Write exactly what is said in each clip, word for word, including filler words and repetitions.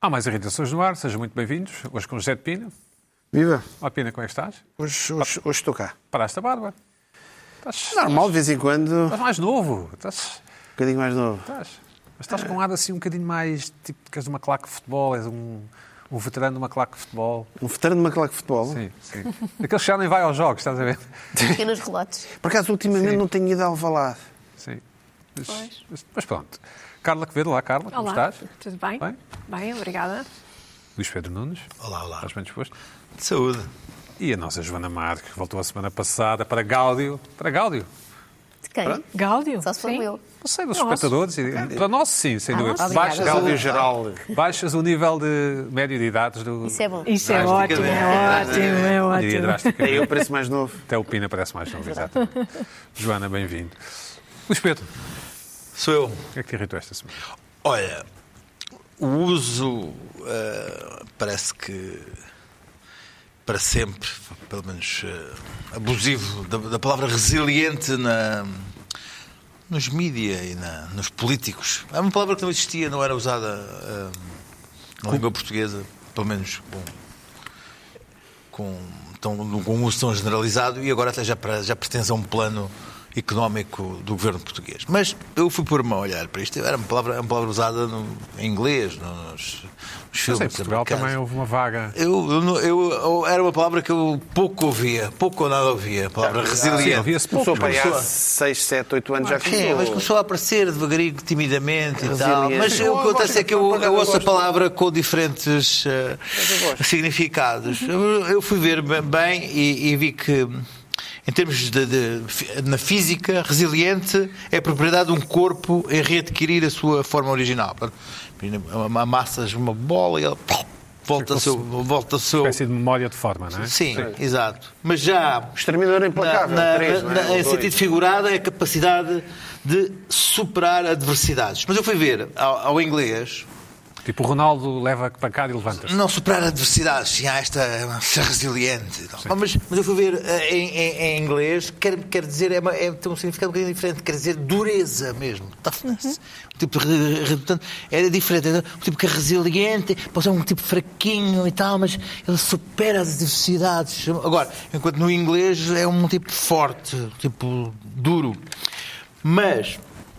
Há mais irritações no ar, sejam muito bem-vindos. Hoje com o José de Pina. Viva! Olá Pina, como é que estás? Hoje, hoje, hoje estou cá. Paraste a barba? Estás, Normal, de vez em quando, estás mais novo. Estás, um bocadinho mais novo. estás, mas estás com um ar assim um bocadinho mais, tipo, que és de uma claque de futebol, és um, um veterano de uma claque de futebol. Um veterano de uma claque de futebol. Sim, sim. Aqueles que já nem vai aos jogos, estás a ver? Pequenos relatos. Por acaso, ultimamente Sim. não tenho ido a Alvalade. Sim. Mas, Pois. mas, mas pronto. Carla Quevedo, olá Carla, como Olá, estás? tudo bem? Bem? Bem, obrigada. Luís Pedro Nunes, Olá, olá. estás bem disposto? De saúde. E a nossa Joana Marques, que voltou a semana passada para Gáudio. Para Gáudio? De quem? Gáudio? Só se for sim. eu. Não sei, dos Nosso. espectadores. e- Para nós, sim, sem dúvida. nosso. Baixas, Gáudio o, geral. baixas o nível de médio de idades do. Isso é bom. Isso é ótimo, é ótimo, é Diria ótimo. drasticamente. Eu pareço mais novo. Até o Pina parece mais novo, exatamente. Joana, bem-vindo. Luís Pedro, Sou eu. o que é que te irritou esta semana? Olha, o uso eh, parece que para sempre, pelo menos eh, abusivo, da, da palavra resiliente na, nos mídia e na, nos políticos. É uma palavra que não existia, não era usada eh, na língua portuguesa, pelo menos com, com, tão, com um uso tão generalizado, e agora até já, para- já pertence a um plano económico do governo português. Mas eu fui pôr-me a olhar para isto. Era uma palavra, uma palavra usada no, em inglês, nos, nos Mas filmes em Portugal americanos. também houve uma vaga. Eu, eu, não- eu- eu- era uma palavra que eu pouco ouvia, pouco ou nada ouvia. A palavra Sim, resiliente. havia-se pouco. Começou para aí há Começou a- seis, sete, oito anos já Sim, começou. mas começou a aparecer devagarinho, timidamente e tal. Resiliente. Mas o que acontece é que eu, eu ouço a gosto. palavra com diferentes eh, significados. Eu, eu fui ver bem e, e vi que, em termos de, de- na física, resiliente é a propriedade de um corpo em readquirir a sua forma original. Amassas uma bola e ela volta ao seu, volta ao seu, Uma espécie de memória de forma, não é? Sim, exato. Mas já Exterminador implacável. na, na- três, não é? na- Ou em dois. sentido figurado, é a capacidade de superar adversidades. Mas eu fui ver ao, ao inglês, Tipo, o Ronaldo leva pancada e levanta-se. não superar adversidades, sim, há esta ser resiliente. E tal. Mas, mas eu fui ver eh, em, em- em inglês, quer, quer dizer, é, uma- é, tem um significado um bocadinho diferente, quer dizer dureza mesmo, toughness. Um tipo de re- re- portanto, era diferente, era um tipo que é resiliente, pode ser um tipo fraquinho e tal, mas ele supera as adversidades. Agora, enquanto no inglês é um tipo forte, um tipo duro. Mas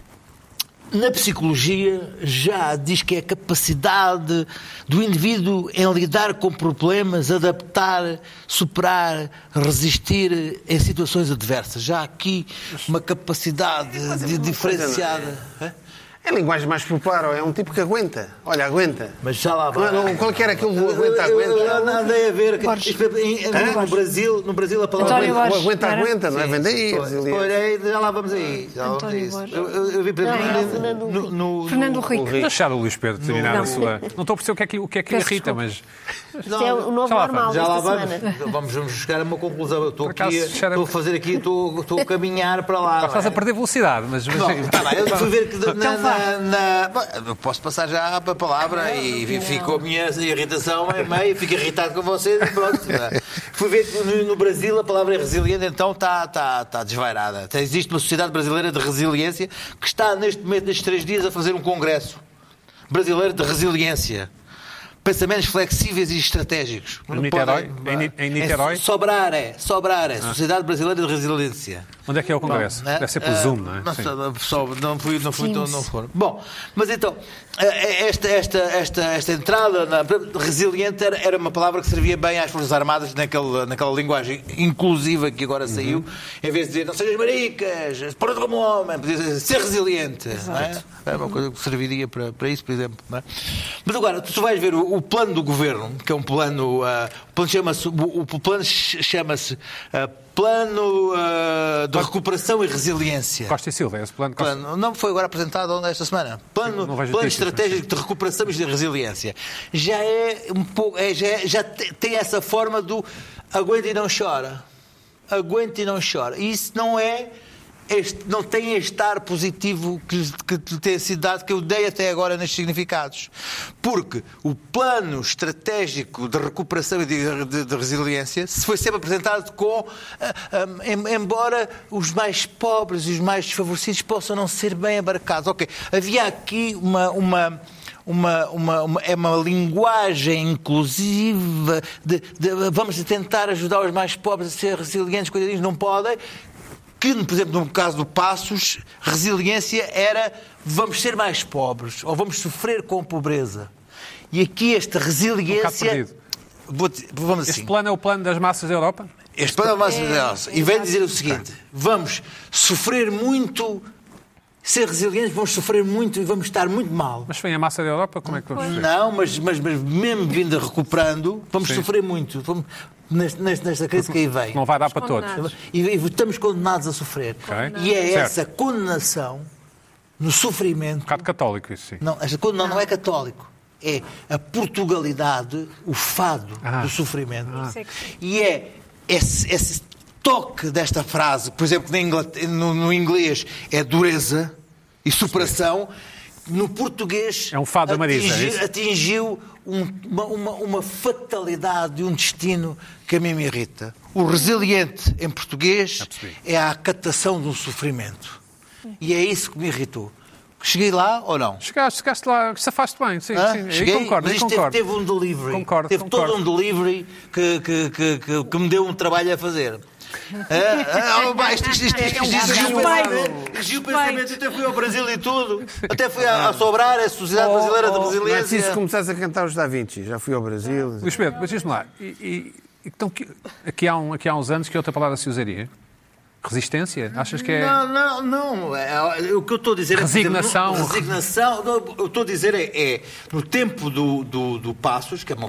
na psicologia já diz que é a capacidade do indivíduo em lidar com problemas, adaptar, superar, resistir em situações adversas. Já há aqui uma capacidade de diferenciada. Hã? É a linguagem mais popular, é um tipo que aguenta. Olha, aguenta. Mas já lá vai. Não, não, qual que era aquele do aguenta, Eu- eu- aguenta? eu Nada a ver. Borges. Em- em- No Brasil, no Brasil a palavra António O Borges. aguenta, Era? aguenta, não é? Vem daí, resiliente. Olha, já lá vamos aí. Já lá vamos a António isso. Borges. Eu, eu, eu vi para Não, era no- Fernando no- Henrique. no- Fernando no- Henrique. Deixar o Luís Pedro terminar Não. a sua. Não estou a perceber o que é que, o que, é que Peço irrita, desculpa. mas. Isto é o novo Já lá normal Já lá desta vamos. semana. Vamos, vamos chegar a uma conclusão. Eu estou Por aqui, acaso, a- cheira- estou a fazer aqui, estou, estou a caminhar para lá. não Estás é? a perder velocidade, mas. mas- Não, tá bem, eu fui ver que na, Então vá. na, na- Bom, eu posso passar já para a palavra e ficou a minha irritação em meio, fico irritado com vocês e pronto. Fui ver que no, no Brasil a palavra é resiliente, então está, está, está desvairada. Então, existe uma sociedade brasileira de resiliência que está neste momento, nestes três dias, a fazer um congresso brasileiro de resiliência. Pensamentos flexíveis e estratégicos. Em Niterói? Em Ni- em Niterói? É Sobrar, é. Sobrar, é. Sociedade Brasileira de Resiliência. Onde é que é o Congresso? Bom, né? Deve ser pelo Ah, Zoom, não é? Não, Sim. sei, só- não fui, não fui, não, Teams. não foram. Bom, mas então, eh, esta, esta, esta, esta entrada na, resiliente era, era uma palavra que servia bem às Forças Armadas naquela, naquela linguagem inclusiva que agora saiu, Uhum. em vez de dizer não sejas maricas, porta como homem, podia dizer ser resiliente. Não é? É uma coisa que serviria para, para isso, por exemplo. Não é? Mas agora, tu vais ver o, o plano do governo, que é um plano, ah, o plano chama-se, o, o plano chama-se ah, Plano ah, de Recuperação e Resiliência. Costa e Silva, é esse plano. Costa... Plano, não foi agora apresentado esta semana. Plano, Não vejo plano notícias, estratégico de recuperação e de resiliência. Já é um pouco, é, já, é- já te- tem essa forma do aguenta e não chora. Aguenta e não chora. E isso não é este, não tem este ar positivo que, que lhe tem sido dado, que eu dei até agora nestes significados. Porque o plano estratégico de recuperação e de, de, de resiliência se foi sempre apresentado com, ah, ah, em- embora os mais pobres e os mais desfavorecidos possam não ser bem abarcados. Ok, havia aqui uma... uma uma, uma, uma, é uma linguagem inclusiva de, de vamos tentar ajudar os mais pobres a ser resilientes, coitadinhos, não podem. Que, por exemplo, no caso do Passos, resiliência era vamos ser mais pobres ou vamos sofrer com a pobreza. E aqui esta resiliência... Um vou, vamos Este assim. plano é o plano das massas da Europa? Este plano é o mais é, e vem dizer o seguinte: vamos sofrer muito, ser resilientes, vamos sofrer muito e vamos estar muito mal. Mas vem a massa da Europa, como é que vamos ver? Não, mas, mas, mas mesmo vindo recuperando, vamos Sim. sofrer muito. Vamos, nesta, nesta crise que aí vem. Não vai dar para todos. E, e estamos condenados a sofrer. Okay. E é Certo. essa condenação no sofrimento. Um bocado católico isso, sim. Não, esta condenação não é católico. É a Portugalidade, o fado Ah. do sofrimento. Ah. E é esse, esse toque desta frase, por exemplo, no, Inglaterra, no, no inglês é dureza e superação, no português É um fado da Marisa, é atingiu, isso? atingiu um- uma, uma, uma fatalidade e um destino que a mim me irrita. O resiliente em português Já percebi. é a acatação do sofrimento. E é isso que me irritou. Cheguei lá ou não? Chegaste, chegaste lá, safaste bem, sim, Ah, sim. Aí cheguei, concordo, mas aí isto teve, concordo. teve um delivery. Concordo, teve concordo. todo um delivery que, que, que, que, que me deu um trabalho a fazer. Ah, ah, pá, isto, isto, isto, isto, isto exigiu o pensamento, exigiu o pensamento. Até fui ao Brasil e tudo. Até fui a, a Sobrar, a Sociedade Brasileira de Não é preciso Resiliência. começares a cantar os Da Vinci. Já fui ao Brasil. Luís Pedro, mas diz-me lá, e, e, então, que- aqui, há um, aqui há uns anos, que outra palavra se usaria? Resistência? Achas que é... Não, não, não. É, é, o que eu estou a dizer é... por exemplo, Resignação. no- Resignação. Não, eu estou a dizer é, é no tempo do, do, do Passos, que é uma,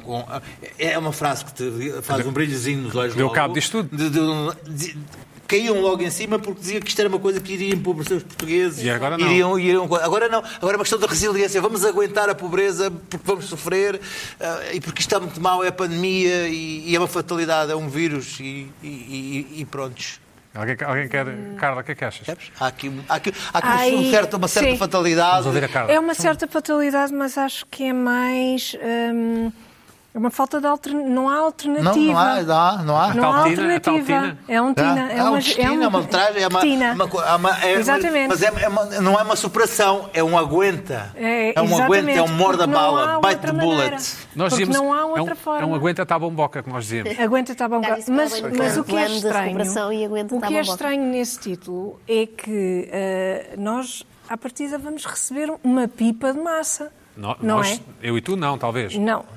é uma frase que te faz um brilhozinho nos olhos. Deu logo, cabo disto tudo. de- de- de- caíam logo em cima porque diziam que isto era uma coisa que iria empobrecer os portugueses. E agora não. Iriam, iriam, agora não. Agora é uma questão da resiliência. Vamos aguentar a pobreza porque vamos sofrer ah, e porque isto está muito mal, é a pandemia e, e é uma fatalidade, é um vírus e, e, e, e prontos. Alguém, alguém quer... Carla, o que é que achas? Percebes? Há aqui, há aqui, há aqui Ai, um certo, uma certa sim. fatalidade. Vamos ouvir a Carla. É uma certa fatalidade, mas acho que é mais. hum, é uma falta de alternativa. Não há alternativa. Não, não há, não há. Não há. Não há Taltina, alternativa. a taltina. É um tina. É um destino, é uma tragédia, é uma, tina. uma co- é uma- é- Exatamente. Mas é, é uma- não é uma superação, é um aguenta. É, um aguenta, é um exatamente, morde a porque não bala, há bite outra the maneira. bullet. Nós Porque dizíamos, não há é outra um, forma. é um aguenta tá bom boca, que nós dizíamos. Aguenta está bom. Já disse Mas, para além mas do o que é plano da recuperação estranho, e aguenta o está que é bom. estranho nesse título é que eh, nós, à partida, vamos receber uma pipa de massa. No- não nós, é? Eu e tu não, talvez. Não.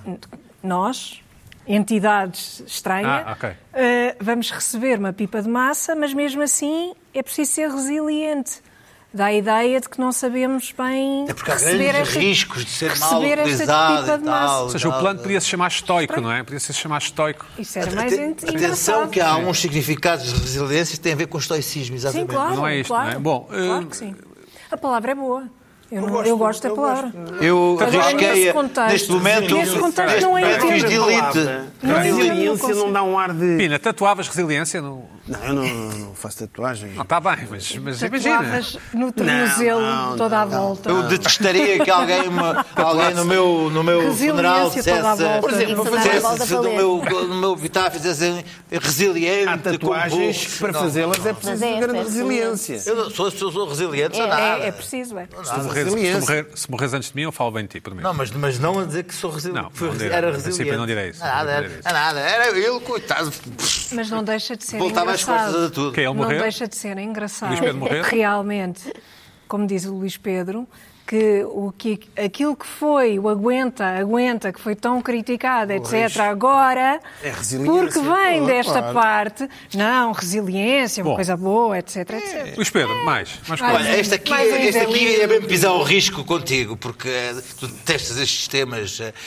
Nós, entidades estranhas, Ah, ok. eh, vamos receber uma pipa de massa, mas mesmo assim é preciso ser resiliente. Dá a ideia de que não sabemos bem É porque há receber grandes esta, riscos de ser mal receber esta utilizado pipa e de tal. massa. Ou seja, o plano podia se chamar estoico, não é? Podia se chamar estoico. Isso era mais Aten- ent- Atenção engraçado. que há uns significados de resiliência que têm a ver com estoicismo, Sim, exatamente. claro. Não é isto, claro, não é? Bom, claro eh, que sim. A palavra é boa. Eu, não- eu gosto da palavra. Eu Agora, arrisquei, nesse a- contexto- neste momento, nesse contexto neste não é momento fiz entendo. delete. Não é Resiliência entendo. não dá um ar de. Pina, tatuavas resiliência? No... Não, eu não, não faço tatuagem. Não, está bem, mas, mas imagina. Tatuavas no tornozelo Não, não, toda à não. volta. Eu detestaria que alguém, me- alguém no meu, no meu Resiliência funeral toda à dissesse, volta. por exemplo, Isso dá a volta dissesse a no valer. meu, no meu epitáfio, dissessem resiliente. Há tatuagens como que para não. fazê-las é Mas preciso é, grande é resiliência. Eu não sou, sou, sou resiliente, sou É, nada. é, é preciso, é. Se tu morres, se, tu resiliência. morrer, se morres antes de mim, eu falo bem de ti, primeiro. Não, mas, mas não a dizer que sou resiliente. Não, Fui- não direi. era No princípio, resiliente. não direi isso. Não, nada, Não era, direi isso. nada. Era ele, coitado. Mas não deixa de ser Voltava às costas a engraçado. tudo. Que é ele Não morrer? deixa de ser engraçado. Luís Pedro morrer? Realmente, como diz o Luís Pedro, que, o que aquilo que foi o aguenta, aguenta, que foi tão criticado, etcétera, agora, É resiliência. porque vem Claro, desta claro. parte, não, resiliência, uma Bom. coisa boa, etcétera, etcétera. Luís Pedro, mais. mais Vai. coisas. Olha, este aqui, Mais um este aqui velhinho. é bem pisar o risco contigo, porque eh, tu testas estes temas eh,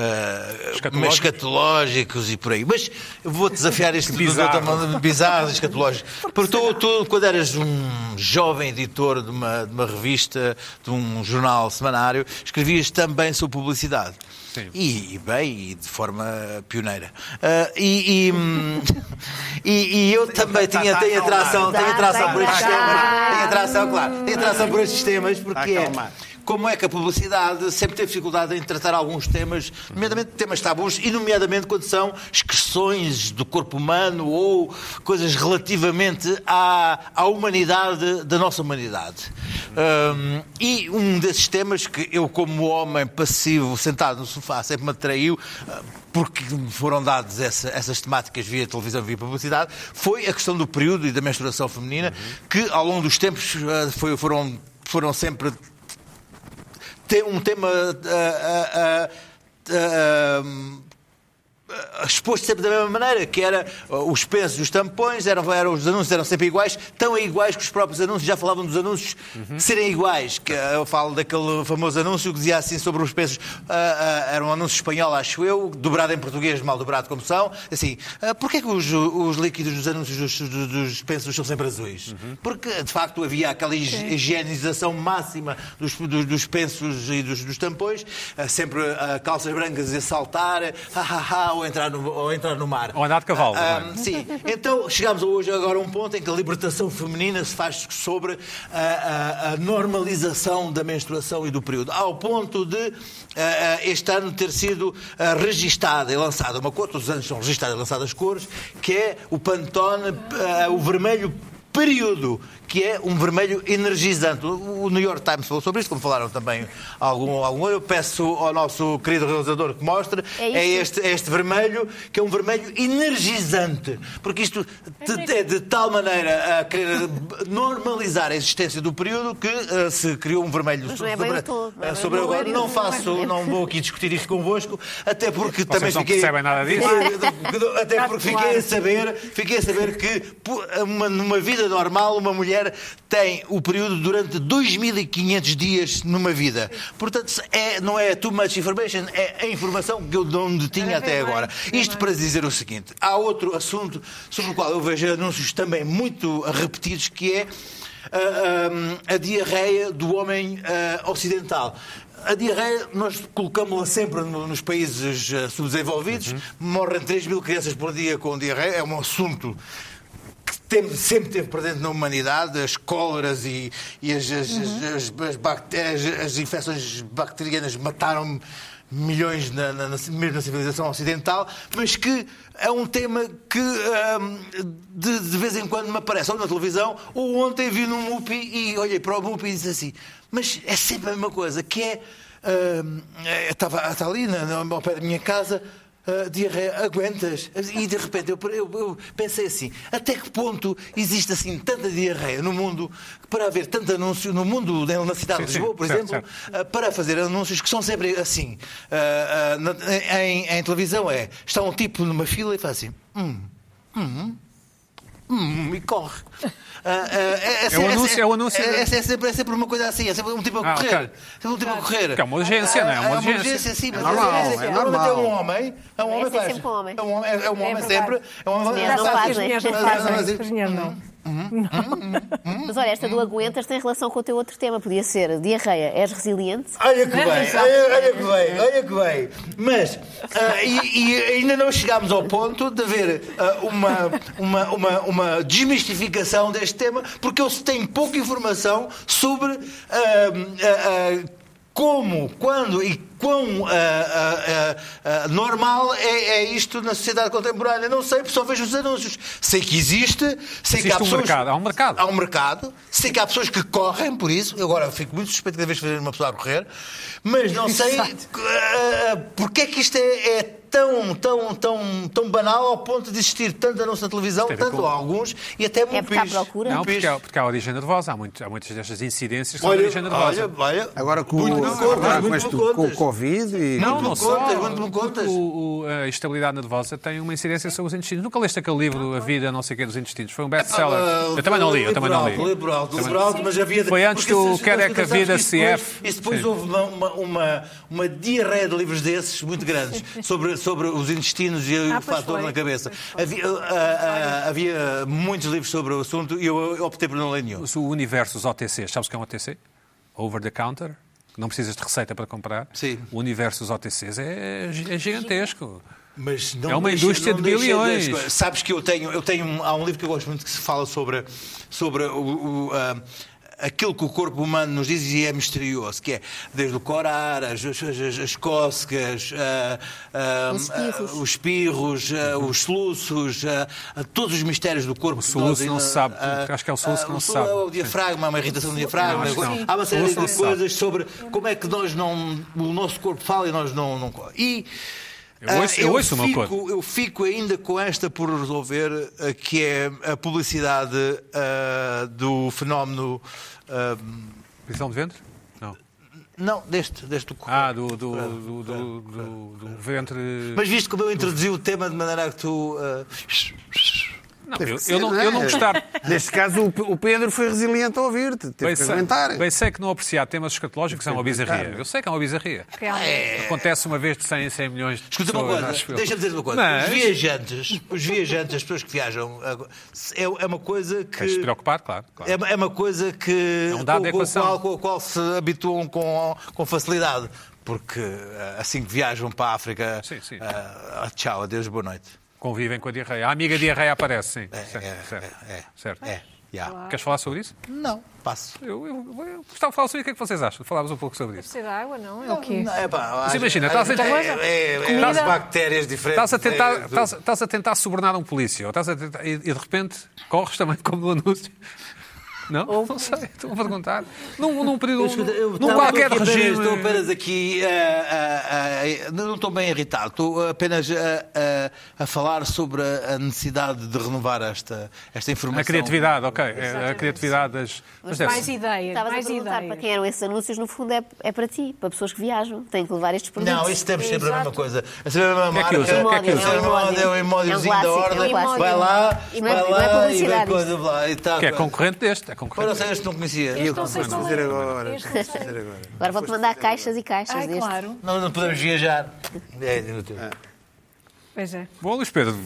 eh, Escatológicos. escatológicos e por aí. Mas eu vou desafiar este Bizarro. bizarro escatológico. Porque tu, tu, quando eras um jovem editor de uma, de uma revista, de um jornal semanário, escrevias também sobre publicidade. Sim. E, e bem, e de forma pioneira. Ah, e, e, hum, e- e eu também tinha, tenho atração, tenho atração por estes temas. Tenho atração, claro. Tenho atração por estes temas porque Está a é. acalmar. como é que a publicidade sempre teve dificuldade em tratar alguns temas, nomeadamente temas tabus, e nomeadamente quando são expressões do corpo humano ou coisas relativamente à, à humanidade, da nossa humanidade. Um, e um desses temas que eu, como homem passivo, sentado no sofá, sempre me atraiu, porque me foram dadas essa, essas temáticas via televisão, via publicidade, foi a questão do período e da menstruação feminina, que ao longo dos tempos foi, foram, foram sempre um tema uh, uh, uh, uh, exposto sempre da mesma maneira, que era uh, os pensos e os tampões, eram, eram, os anúncios eram sempre iguais, tão iguais que os próprios anúncios já falavam dos anúncios uhum. serem iguais. Que, uh, eu falo daquele famoso anúncio que dizia assim sobre os pensos, uh, uh, era um anúncio espanhol, acho eu, dobrado em português, mal dobrado como são, assim, uh, porquê que os, os líquidos dos anúncios dos, dos, dos pensos são sempre azuis? Uhum. Porque, de facto, havia aquela okay. higienização máxima dos, dos, dos pensos e dos, dos tampões, uh, sempre uh, calças brancas a saltar, ha, ha, ha, ou entrar no, ou entrar no mar. Ou andar de cavalo. Ah, ah, sim. Então, chegamos hoje agora a um ponto em que a libertação feminina se faz sobre a, a, a normalização da menstruação e do período. Ao ponto de a, a, este ano ter sido a, registada e lançada uma cor, todos os anos são registadas e lançadas cores, que é o Pantone, a, o vermelho período, que é um vermelho energizante. O New York Times falou sobre isso, como falaram também algum, algum. Eu peço ao nosso querido realizador que mostre. É, é este, é este vermelho, que é um vermelho energizante. Porque isto é de tal maneira a querer normalizar a existência do período que uh, se criou um vermelho Mas sobre, não é bem todo, não é bem sobre agora. todo. Não faço, não vou aqui discutir isto convosco, até porque Vocês também não fiquei... percebem nada disso? Até porque fiquei a saber, fiquei a saber que uma, numa vida normal uma mulher tem o período durante dois mil e quinhentos dias numa vida. Portanto, é, não é too much information, é a informação que eu não tinha até agora. Isto para dizer o seguinte, há outro assunto sobre o qual eu vejo anúncios também muito repetidos, que é a, a, a diarreia do homem a, ocidental. A diarreia, nós colocamos-la sempre nos países subdesenvolvidos, uhum. morrem três mil crianças por dia com diarreia, é um assunto que sempre teve presente na humanidade, as cóleras e, e as, as, uhum. as, as, bactérias, as infecções bacterianas mataram milhões na, na, na, mesmo na civilização ocidental, mas que é um tema que um, de, de vez em quando me aparece ou na televisão, ou ontem vi num M U P I e olhei para o M U P I e disse assim, mas é sempre a mesma coisa, que é, um, estava, estava ali na, na, ao pé da minha casa, Uh, diarreia, aguentas? E de repente eu, eu, eu pensei assim, até que ponto existe assim tanta diarreia no mundo, para haver tanto anúncio no mundo, na cidade sim, de Lisboa, por sim, exemplo, certo, certo. Uh, para fazer anúncios que são sempre assim. Uh, uh, na, em, em televisão é, está um tipo numa fila e faz assim, hum, hum, hum, e corre. Uh, uh, é, é, é, o anúncio, é, é o anúncio. É, é, sempre, é sempre uma coisa assim, é sempre um tipo a correr. Ah, okay. É um tipo a correr. Que é uma urgência, não é? É uma urgência. É uma urgência, sim, mas é normal. É, é, normal. é um homem. É um homem, é sempre um homem. É um homem, é um homem sempre. É um homem. Não fazem. As mulheres não fazem. As mulheres não. Mas olha, esta do aguentas tem relação com o teu outro tema. Podia ser diarreia. És resiliente? Olha que bem, olha, olha que bem, olha que bem. Mas, uh, e, e ainda não chegámos ao ponto de haver uh, uma, uma, uma, uma desmistificação deste tema, porque eu tenho pouca informação sobre uh, uh, uh, como, quando e quão uh, uh, uh, uh, normal é, é isto na sociedade contemporânea. Não sei, porque só vejo os anúncios. Sei que existe, sei existe que há pessoas... um mercado. Há um mercado. Há um mercado. Sei que há pessoas que correm por isso. Eu agora fico muito suspeito cada vez que vejo uma pessoa a correr. Mas não sei uh, porque é que isto é, é tão, tão, tão, tão banal ao ponto de existir tanto anúncio na televisão, tanto com... alguns, e até muito é porque há procura? Não, porque há, porque há origem nervosa. Há, muito, há muitas destas incidências que são de origem nervosa. Olha, olha. Agora com, muito o, contas, agora com, muito este, contas. com o Covid e... Não, não só. Contas, muito me contas. O, o, a estabilidade nervosa tem uma incidência sobre os intestinos. Nunca leste aquele livro, A Vida, não sei o que, dos intestinos? Foi um best-seller. Eu também não li, eu também não li. Livro alto, livro alto, mas havia... Foi antes do Quer é que a Vida se F. E depois houve uma, uma, uma diarreia de livros desses muito grandes sobre, sobre os intestinos e ah, o fator na cabeça. Havia, uh, uh, havia muitos livros sobre o assunto e eu optei por não ler nenhum. O universo, os O T Cs, sabes o que é um O T C? Over the counter? Não precisas de receita para comprar. Sim. O universo dos O T Cs é, é gigantesco. Mas não é uma deixa, indústria de bilhões. De... Sabes que eu tenho, eu tenho... Há um livro que eu gosto muito que se fala sobre, sobre o... o uh, aquilo que o corpo humano nos diz e é misterioso, que é desde o corar, as, as, as, as cócegas, uh, uh, Os espirros, uh, os, espirros uh, os soluços, uh, uh, todos os mistérios do corpo. O soluço não se sabe. Acho que é o soluço que não se sabe. O diafragma, uma irritação do diafragma. Não, acho que não. Há uma série Soluço não de se coisas sobre como é que nós não, o nosso corpo fala e nós não... não e Eu ouço, uh, eu ouço o meu fico, corpo. eu fico ainda com esta por resolver, uh, que é a publicidade uh, do fenómeno... Uh, Prisão de ventre? Não. não, deste, deste do Ah, do, do, do, do, do, do ventre... Mas viste como eu introduzi o tema de maneira a que tu... Uh... Não, eu, eu, não, eu não gostar... Neste caso, o o Pedro foi resiliente a ouvir-te. Teve Bem que sei, aguentar. bem sei que não apreciar temas escatológicos é uma bizarria. Eu sei que é uma bizarria. Realmente. Acontece uma vez de cem em cem milhões de Escuta pessoas. uma coisa, acho eu. deixa-me dizer uma coisa. Mas- Os viajantes, os viajantes, as pessoas que viajam, é, é uma coisa que... Tens de se preocupar, claro. claro. É, é uma coisa que, É um dado com, da com, equação. a qual, com a qual se habituam com, com facilidade. Porque eh, assim que viajam para a África, Sim, sim. eh, tchau, adeus, boa noite. Convivem com a diarreia. A amiga diarreia aparece, sim. certo, é, certo. é, certo. É, já. Queres falar sobre isso? Não, passo. Eu, eu, eu gostava de falar sobre o que é que vocês acham. Falámos um pouco sobre isso. Ser água, não? É o quê? Não, é pá, Mas acho- imagina, acho- estás a- é, é, é, Comida? as bactérias diferentes. Estás a tentar, é, estás, estás a tentar subornar um polícia ou estás a tentar, e, e de repente corres também como no anúncio. Não? Não sei, estou a perguntar. Num, num período, Escuta, eu num estava qualquer aqui apenas- regime. Estou apenas aqui. ah, ah, ah, não estou bem irritado. Estou apenas a, a, a falar sobre a necessidade de renovar esta, esta informação. A criatividade, ok. É a criatividade das. Mas deve Mais ser. ideias, Estavas a mais perguntar ideias. para quem eram esses anúncios, no fundo é, é para ti, para pessoas que viajam. Têm que levar estes produtos. Não, isso temos sempre a mesma Exato. coisa. A sempre a mesma que é que marca. usa? O que é que usa? É um emódio, é um É um emódiozinho da clássico, ordem. é um clássico. Vai lá, E não é- vai não é lá e vem publicidade coisa isto. lá. E tá, Que é concorrente deste. É concorrente Olha, sei, deste. este não conhecia. Este Eu não sei qual dizer é. agora. Este não sei. Dizer agora. Agora vou-te mandar caixas e caixas Ai, deste. claro. Não, não podemos viajar. É inútil. Pois é. Bom, Luís Pedro,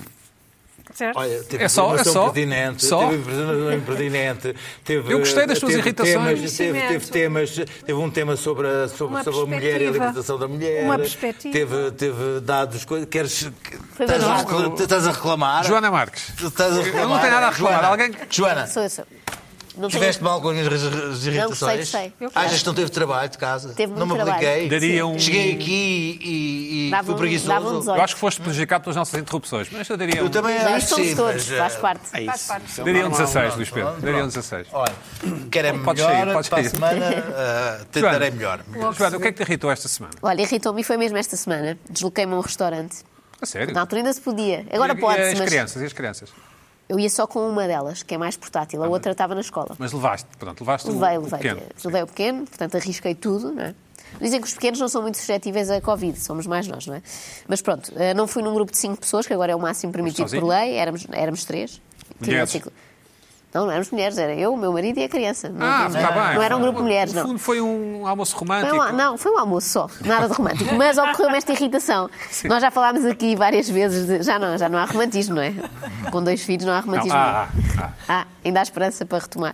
Olha, teve É só- informação é só? pertinente, Só? teve informação impertinente, teve, Eu gostei das tuas teve irritações. Temas, teve, teve temas, teve um tema sobre a, sobre, Uma sobre a mulher e a perspectiva. libertação da mulher. Uma perspectiva. Teve, teve dados, coisas. Queres. Foi Estás a, verdade. recla- estás a reclamar? Joana Marques. Estás a reclamar? Eu não tenho nada a reclamar. Joana, Alguém- Joana, Sou eu, sou. Não tenho- estiveste mal com as minhas as irritações? gostei, gostei. Achas que não teve trabalho de casa? Teve não muito me trabalho. apliquei. Daria um- Cheguei aqui e, e Dava fui um- preguiçoso. dava um dezoito. Eu acho que foste prejudicado pelas nossas interrupções, mas eu daria um, Eu também Mas acho isto somos sim, todos, mas, faz eh, parte. É Faz isso. parte. Isso é daria um normal. dezasseis, Luís Pedro. Pronto, Daria um pronto. dezasseis. Olha, querem Podes melhor, sair, podes para a sair. semana uh, tentarei melhor. Joana, o que é que te irritou esta semana? Olha, irritou-me e foi mesmo esta semana. Desloquei-me a um restaurante. A sério? Na altura ainda se podia. Agora E- e pode-se, as mas crianças, e as crianças? eu ia só com uma delas, que é mais portátil. A outra estava na escola. Mas levaste, pronto, levaste o- Levei, o levei. pequeno. Levei o pequeno, portanto arrisquei tudo, não é? Dizem que os pequenos não são muito suscetíveis a Covid, somos mais nós, não é? Mas pronto, eh, não fui num grupo de cinco pessoas, que agora é o máximo permitido sozinho? por lei, éramos, éramos três. Tinha Mulheres? ciclo- Não, não éramos mulheres, era eu, o meu marido e a criança. Não, Ah, não, está bem. não era um grupo de mulheres, No não. fundo foi um almoço Foi romântico. um, não, foi um almoço só, nada de romântico. Mas ocorreu-me esta irritação. Nós já falámos aqui várias vezes, de, já, não, já não há romantismo, não é? Com dois filhos não há Não, romantismo. ah, ah, Ah, ainda há esperança para retomar.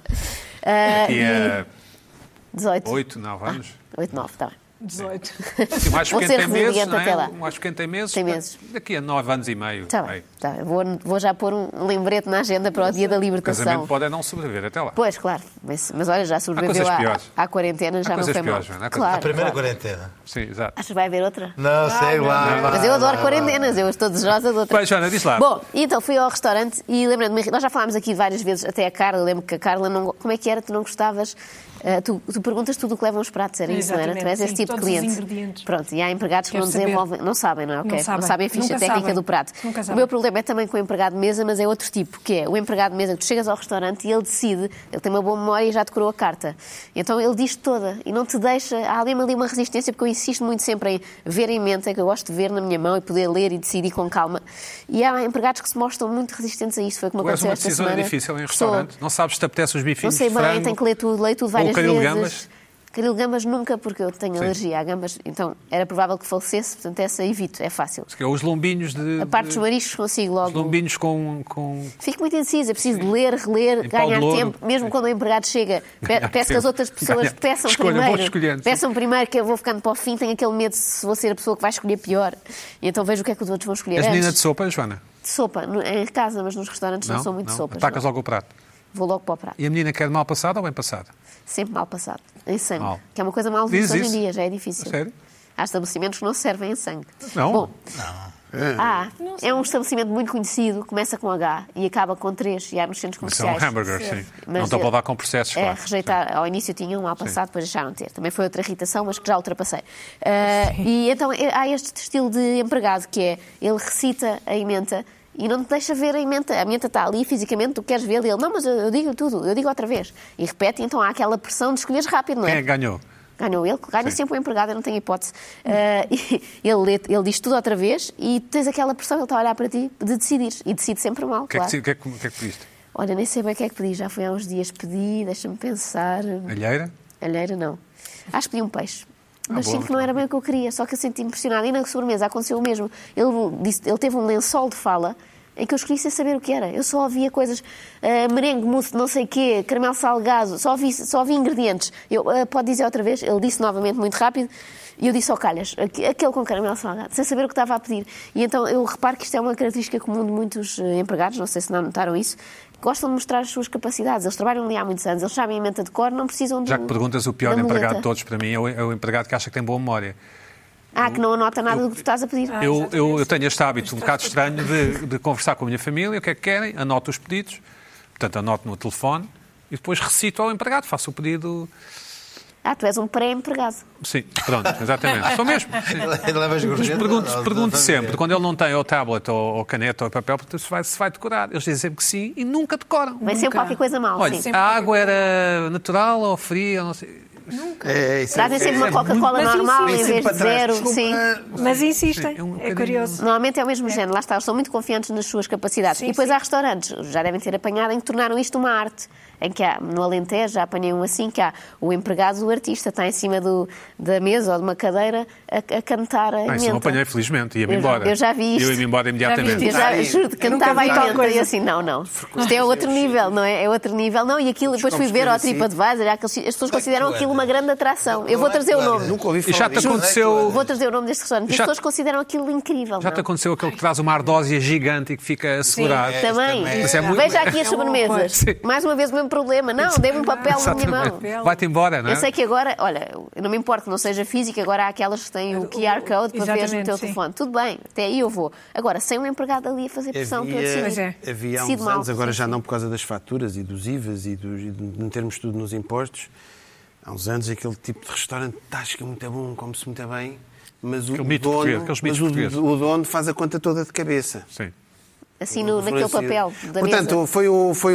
Ah, E a dezoito. oito, nove anos. oito, nove, está bem. dezoito. Sim, o mais Vou pequeno ser tem meses, resiliente não até é? lá. O mais pequeno tem meses. Tem meses. Daqui a nove anos e meio. Está Bem, bem, tá bem. Vou, vou já pôr um lembrete na agenda para o dia da O libertação. casamento pode é não sobreviver até lá. Pois, claro. Mas, mas olha, já sobreviveu coisas à, piores. à quarentena, já não coisas foi mal. piores, Joana, há coisas- Claro, A primeira claro. quarentena. Sim, exato. Achas que vai haver outra? Não, sei lá. Mas eu adoro quarentenas, eu estou desejosa de outra. Vai, Joana, diz lá. Bom, então fui ao restaurante e lembrando-me, nós já falámos aqui várias vezes, até a Carla, lembro que a Carla, não, como é que era, tu não gostavas, uh, tu, tu perguntas tudo o que levam os pratos, era isso, não era? Exatamente, Tu és esse sim, tipo de todos os cliente. ingredientes. Pronto, e há empregados que Quero não saber. desenvolvem, não sabem, não é? Ok? Não sabem. sabem a ficha Nunca técnica sabem. do prato. Nunca O sabem. meu problema é também com o empregado de mesa, mas é outro tipo, que é o empregado de mesa que tu chegas ao restaurante e ele decide, ele tem uma boa memória e já decorou a carta. Então ele diz toda e não te deixa, há ali ali uma resistência, porque eu insisto muito sempre em ver em mente, é que eu gosto de ver na minha mão e poder ler e decidir com calma. E há empregados que se mostram muito resistentes a isto, foi como Tu és aconteceu uma esta decisão semana. difícil em Sou. restaurante. Não sabes se te apetece os Não bifinhos sei de bem, frango. tenho que ler tudo, leio tudo várias Ou caril de vezes. gambas. Caril de gambas nunca, porque eu tenho Sim. alergia a gambas, então era provável que falecesse, portanto essa evito, é fácil. Que é os lombinhos de... A parte dos de- mariscos consigo Os logo. lombinhos com... com... Fico muito indecisa, é preciso de ler, reler, Em pau de ganhar louro. tempo, mesmo Sim. quando o empregado chega, pe- Ganhar peço que as tempo. outras pessoas Ganhar- peçam Escolha, vou primeiro. escolhendo, sim. Peçam primeiro que eu vou ficando para o fim, tenho aquele medo se vou ser a pessoa que vai escolher pior. E então vejo o que é que os outros vão escolher És menina de antes. sopa, Joana? De sopa, no- em casa, mas nos restaurantes não, Não? são muito Não? sopas. Atacas não. logo o prato. vou logo para o prato. E a menina quer mal passado ou bem passado? Sempre mal passado, em sangue. Mal. Que é uma coisa mal Diz vista hoje em isso? dia, já é difícil. A sério? Há estabelecimentos que não se servem em sangue. Não? Bom, ah, é um estabelecimento muito conhecido, começa com H e acaba com três, e há nos centros Isso é um comerciais. hambúrguer, sim. Mas Não estou é- para levar com processos, É, claro. rejeitar. Ao início tinham um mal passado, depois deixaram de ter. Também foi outra irritação, mas que já ultrapassei. Ah, e então é- há este estilo de empregado que é, ele recita a emenda e não te deixa ver a emenda. A emenda está ali fisicamente, tu queres ver, e ele, não, mas eu, eu digo tudo, eu digo outra vez. E repete, e então há aquela pressão de escolheres rápido, não é? Quem é que ganhou? Ganhou ele, ganha Sim. sempre o empregado, eu não tenho hipótese. Ah, e ele, lê- ele diz tudo outra vez e tens aquela pressão, ele está a olhar para ti, de decidir. E decide sempre mal, O que é que, claro. o que, é que, o que é que pediste? Olha, nem sei bem o que é que pedi, já foi há uns dias. Pedi, deixa-me pensar. Alheira? Alheira, não. Acho que pedi um peixe. Mas Ah, sinto bom, que não era bem o que eu queria, só que eu senti impressionada. E na sobremesa aconteceu o mesmo. Ele, disse, ele teve um lençol de fala em que eu escolhi sem saber o que era. Eu só ouvia coisas, uh, merengue, mousse, não sei o quê, caramelo salgado, só ouvi, só ouvi ingredientes. Eu, uh, pode dizer outra vez? Ele disse novamente muito rápido e eu disse ao calhas, aqu- aquele com caramelo salgado, sem saber o que estava a pedir. E então eu reparo que isto é uma característica comum de muitos uh, empregados, não sei se não notaram isso, gostam de mostrar as suas capacidades. Eles trabalham ali há muitos anos, eles sabem a menta de cor, não precisam de Já que perguntas, o pior da empregado muleta. de todos para mim é o, é o empregado que acha que tem boa memória. Ah, que não anota nada do que tu estás a pedir. Eu, eu, eu tenho este hábito um bocado estranho de, de conversar com a minha família, o que é que querem, anoto os pedidos, portanto anoto no telefone e depois recito ao empregado, faço o pedido. Ah, tu és um pré-empregado. Sim, pronto, exatamente. Sou mesmo. Sim. Ele leva as Mas gorjetas pergunto, ao- pergunto ao- sempre, quando ele não tem ou tablet ou, ou caneta ou papel, portanto, se vai, se vai decorar. Eles dizem sempre que sim e nunca decoram. Vem sempre qualquer coisa mal. Olha, sim. a água era natural ou fria, ou não sei. É, isso Trazem sempre uma Coca-Cola Mas normal insiste. em vez de para trás. zero. Desculpa, Sim. Mas insistem, É um é bocadinho- curioso. Normalmente é o mesmo género, lá está, eles são muito confiantes nas suas capacidades. Sim, e depois sim. há restaurantes, já devem ter apanhado, em que tornaram isto uma arte. Em que há, no Alentejo, já apanhei um assim, que há o empregado, o artista, está em cima do, da mesa ou de uma cadeira a, a cantar a Ah, emenda. isso não apanhei, felizmente, ia-me Eu já- embora. eu já vi isto. Eu ia-me embora imediatamente. Eu já Ai, juro, eu cantava a nunca vi tal emenda e coisa. assim, não, não. Isto é outro nível, não é? É outro nível. Não, e aquilo, depois fui copos ver ao que eu TripAdvisor, há aqueles- as pessoas consideram aquilo uma grande atração. Eu vou trazer o nome. Nunca ouvi E falar já te disso. aconteceu, Vou trazer o nome deste restaurante. As Já- pessoas consideram aquilo incrível. já não? te aconteceu aquele que traz uma ardósia gigante e que fica assegurado? É, Também. também. Isso é muito- Veja aqui as É um sobremesas. Sim. Mais uma vez o mesmo problema. Não, dê-me um papel na minha mão. Exatamente. Vai-te embora, não é? Eu sei que agora, olha, eu não me importo que não seja física, agora há aquelas que têm o Q R Code para ver no Exatamente, teu sim. telefone. Tudo bem, até aí eu vou. Agora, sem um empregado ali a fazer pressão para eu decidir. Pois é. Havia há Decido uns mal, anos, agora sim, já sim. não por causa das faturas e dos I V As e, dos, e de metermos tudo nos impostos. Há uns anos aquele tipo de restaurante tasca muito bom, come-se muito bem, mas o Aquele mito português, dono, aqueles mas mitos o, portugueses. o dono faz a conta toda de cabeça. Sim. Assim, no, naquele papel da Portanto, mesa. foi o, foi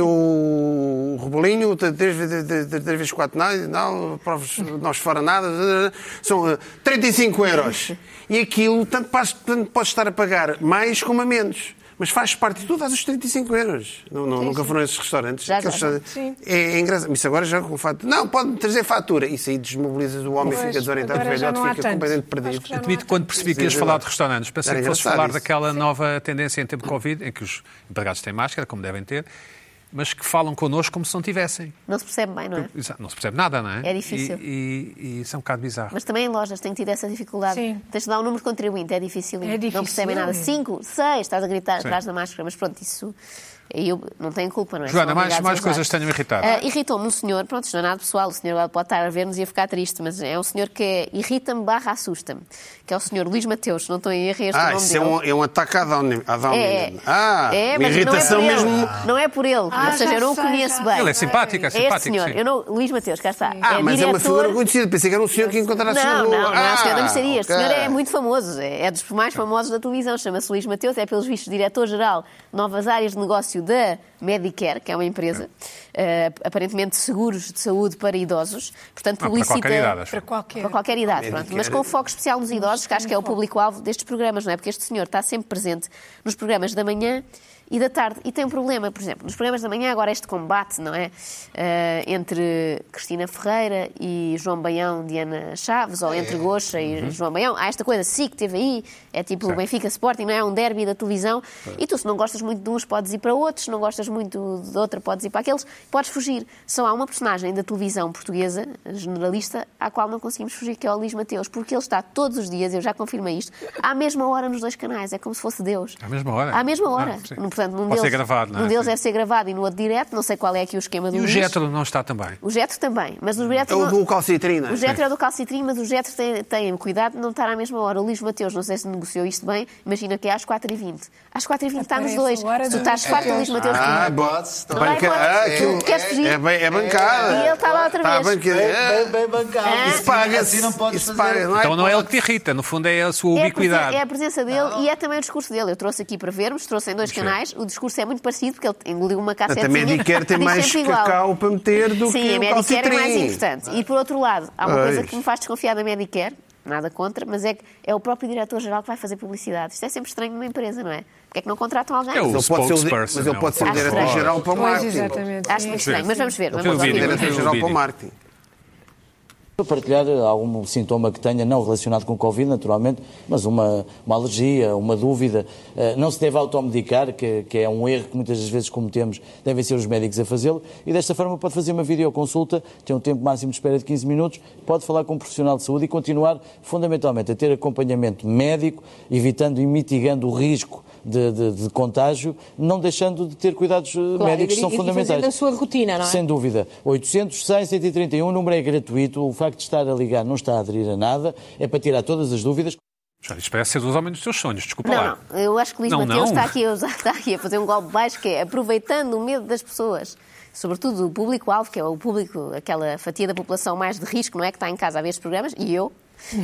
o Rebolinho, três vezes quatro, não, não, provas, nós fora nada, são eh, trinta e cinco euros. E aquilo, tanto, faz- tanto podes estar a pagar mais como a menos. Mas faz parte de tudo, dás os trinta e cinco euros. Não, não, nunca foram esses restaurantes. Já, Aqueles já, já. restaurantes- É, é engraçado. Isso agora já com fatura. Não, pode trazer fatura. Isso aí desmobilizas o homem, Pois, fica desorientado, o agora já velhote não há fica tanto. completamente Acho perdido. que já não Admito há que quando tanto. percebi que ias Sim, falar sim. de restaurantes, pensei Era que fosse engraçado falar isso. daquela nova tendência em tempo de Covid, em que os empregados têm máscara, como devem ter, mas que falam connosco como se não tivessem. Não se percebe bem, não é? Exato, não se percebe nada, não é? É difícil. E, e- e isso é um bocado bizarro. Mas também em lojas tenho tido essa dificuldade. Sim. Tens de dar um número de contribuinte, é difícil. É difícil. Não percebem nada. Cinco, seis, estás a gritar Sim. atrás da máscara, mas pronto, isso eu não tenho culpa, não é? Joana, São mais, obrigados mais a usar. coisas tenham irritado. Ah, irritou-me um senhor, pronto, isto não é nada pessoal, o senhor pode estar a ver-nos e a ficar triste, mas é um senhor que é irrita-me barra assusta-me, que é o senhor Luís Mateus, não estou em erro, é este o Ah, nome isso é dele. um, é um ataque à Downing. À Downing. É, Ah, é, uma mas irritação não é por mesmo. ele. Não é por ele, Ah, ou seja, já eu não o sei, conheço já bem. Ele é simpático, é É este simpático, senhor, sim. eu não, Luís Mateus, cá está. Ah, é mas é uma diretor... figura conhecida. Pensei que era um senhor que encontrasse na Não, rua. não, não é o senhor da Ah, mercearia. Este ok. senhor é muito famoso, é é dos mais famosos da televisão, chama-se Luís Mateus, é pelos vistos diretor-geral de novas áreas de negócio da Medicare, que é uma empresa, eh, aparentemente de seguros de saúde para idosos, portanto Ah, para publicita... qualquer idade, acho. Para qualquer. Para qualquer idade, Medicare. pronto. Mas com foco especial nos idosos, que acho que é o público-alvo destes programas, não é? Porque este senhor está sempre presente nos programas da manhã e da tarde. E tem um problema, por exemplo, nos programas da manhã, agora este combate, não é? Eh, entre Cristina Ferreira e João Baião, Diana Chaves, ou entre Goxa e João Baião. Há esta coisa, SIC, T V I, é tipo o Certo. Benfica Sporting, não é? É um derby da televisão. E tu, se não gostas muito de uns, podes ir para outro. outros, se não gostas muito de outra, podes ir para aqueles, podes fugir. Só há uma personagem da televisão portuguesa, generalista, à qual não conseguimos fugir, que é o Luís Mateus, porque ele está todos os dias, eu já confirmei isto, à mesma hora nos dois canais, é como se fosse Deus. À mesma hora? À mesma hora. Ah, Portanto, num Pode deles, ser gravado, não é? num deles Sim. deve ser gravado e no outro direto, não sei qual é aqui o esquema do E o Luís. Gétero não está também? O Gétero também, mas o É Gétero... o não- do calcitrina. o Gétero é do calcitrim, mas o Gétero tem, tem cuidado de não estar à mesma hora. O Luís Mateus, não sei se negociou isto bem, imagina que é às quatro e vinte. Às quatro e vinte está nos Aparece dois. a hora Se tu do- estás farto, o Luís Mateus Ah, tira. bom. Pode-se, Não dá Banca... hipótese. Ah, Tu aquilo queres fugir? é, bem- é bancada. E ele está lá outra Está vez. bem, que- Bem, é, bem, bem bancado. Ah. Isso paga-se. Assim não podes Isso fazer. paga, não é? Então não é ele que te irrita, no fundo é a sua É a, presen- ubiquidade. é a presença dele e é também o discurso dele. Eu trouxe aqui para vermos, trouxe em dois canais. O discurso é muito parecido, porque ele engoliu uma A cassetezinha. Medicare tem diz mais sempre igual. cacau para meter do Sim, que a o Medicare é mais calcitrim. importante. E por outro lado, há uma Pois. coisa que me faz desconfiar da Medicare, nada contra, mas é que é o próprio diretor-geral que vai fazer publicidade. Isto é sempre estranho numa empresa, não é? Porque é que não contratam alguém? É o Mas ele pode ser o di- spokesperson, mas ele não. pode ser o Acho diretor-geral para o Pois, marketing. exatamente. Acho muito estranho, mas vamos ver. Vamos Eu vi ouvir. o vídeo. Diretor-geral para o marketing. Para partilhar algum sintoma que tenha, não relacionado com Covid, naturalmente, mas uma, uma alergia, uma dúvida. Eh, Não se deve automedicar, que, que é um erro que muitas das vezes cometemos, devem ser os médicos a fazê-lo, e desta forma pode fazer uma videoconsulta, tem um tempo máximo de espera de quinze minutos, pode falar com um profissional de saúde e continuar, fundamentalmente, a ter acompanhamento médico, evitando e mitigando o risco de, de, de contágio, não deixando de ter cuidados eh, médicos que são e, fundamentais. E fazendo a sua rotina, não é? Sem dúvida. oitocentos, cem, cento e trinta e um, o número é gratuito. O facto de estar a ligar não está a aderir a nada. É para tirar todas as dúvidas. Já, isto parece ser dos homens dos teus sonhos, desculpa Não, lá. não. Eu acho que o Luís Não, Mateus não. está aqui, a usar, está aqui a fazer um golpe baixo, que é aproveitando o medo das pessoas, sobretudo o público-alvo, que é o público, aquela fatia da população mais de risco, não é? Que está em casa a ver estes programas, e eu.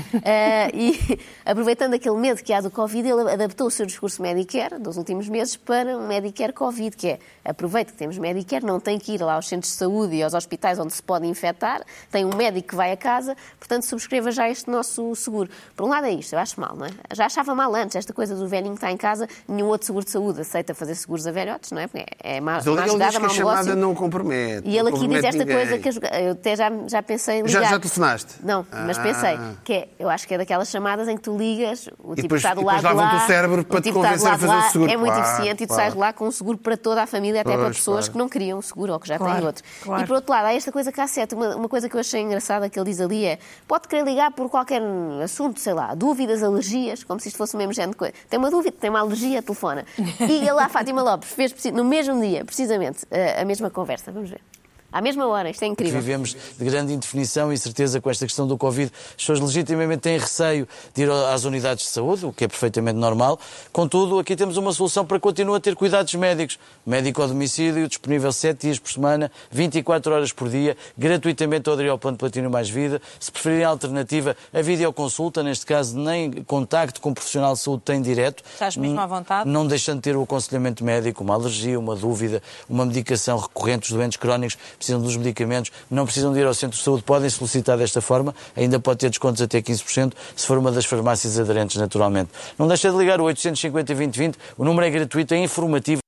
Uh, e aproveitando aquele medo que há do Covid, ele adaptou o seu discurso Medicare dos últimos meses para um Medicare Covid, que é aproveita que temos Medicare, não tem que ir lá aos centros de saúde e aos hospitais onde se pode infectar, tem um médico que vai a casa, portanto subscreva já este nosso seguro. Por um lado é isto, eu acho mal, não é? Já achava mal antes esta coisa do velhinho que está em casa, nenhum outro seguro de saúde aceita fazer seguros a velhotes, não é? Porque é má, Mas ele, má ele jogada, diz que mau a chamada negócio. não compromete. E ele não aqui diz compromete esta ninguém. coisa que eu, eu até já, já pensei em ligar. Já, já telefonaste? Não, mas Ah. pensei que é, eu acho que é daquelas chamadas em que tu ligas, o tipo depois- está do e lado depois de lá, lavam-te o cérebro para o te tipo está do convencer a lado de fazer lá, o seguro. é muito Claro, eficiente e tu claro. sais de lá com um seguro para toda a família, até Pois, para pessoas claro. que não queriam um seguro ou que já Claro, têm outro. claro. E por outro lado, há esta coisa que há sete, uma, uma coisa que eu achei engraçada que ele diz ali é, pode querer ligar por qualquer assunto, sei lá, dúvidas, alergias, como se isto fosse o mesmo género de coisa. Tem uma dúvida, tem uma alergia, telefona. E ele, a Fátima Lopes, fez preci- no mesmo dia, precisamente, a, a mesma conversa. Vamos ver. À mesma hora, isto é incrível. Vivemos de grande indefinição e certeza com esta questão do Covid. As pessoas legitimamente têm receio de ir às unidades de saúde, o que é perfeitamente normal. Contudo, aqui temos uma solução para continuar a ter cuidados médicos. Médico ao domicílio, disponível sete dias por semana, vinte e quatro horas por dia, gratuitamente ao aderir ao plano Platino Mais Vida. Se preferirem a alternativa, a videoconsulta, neste caso nem contacto com um profissional de saúde tem direto. Estás mesmo à vontade? Não deixando de ter o aconselhamento médico, uma alergia, uma dúvida, uma medicação recorrente. Os doentes crónicos precisam dos medicamentos, não precisam de ir ao centro de saúde, podem solicitar desta forma, ainda pode ter descontos até quinze por cento, se for uma das farmácias aderentes, naturalmente. Não deixa de ligar o oitocentos e cinquenta, vinte e vinte, o número é gratuito, é informativo.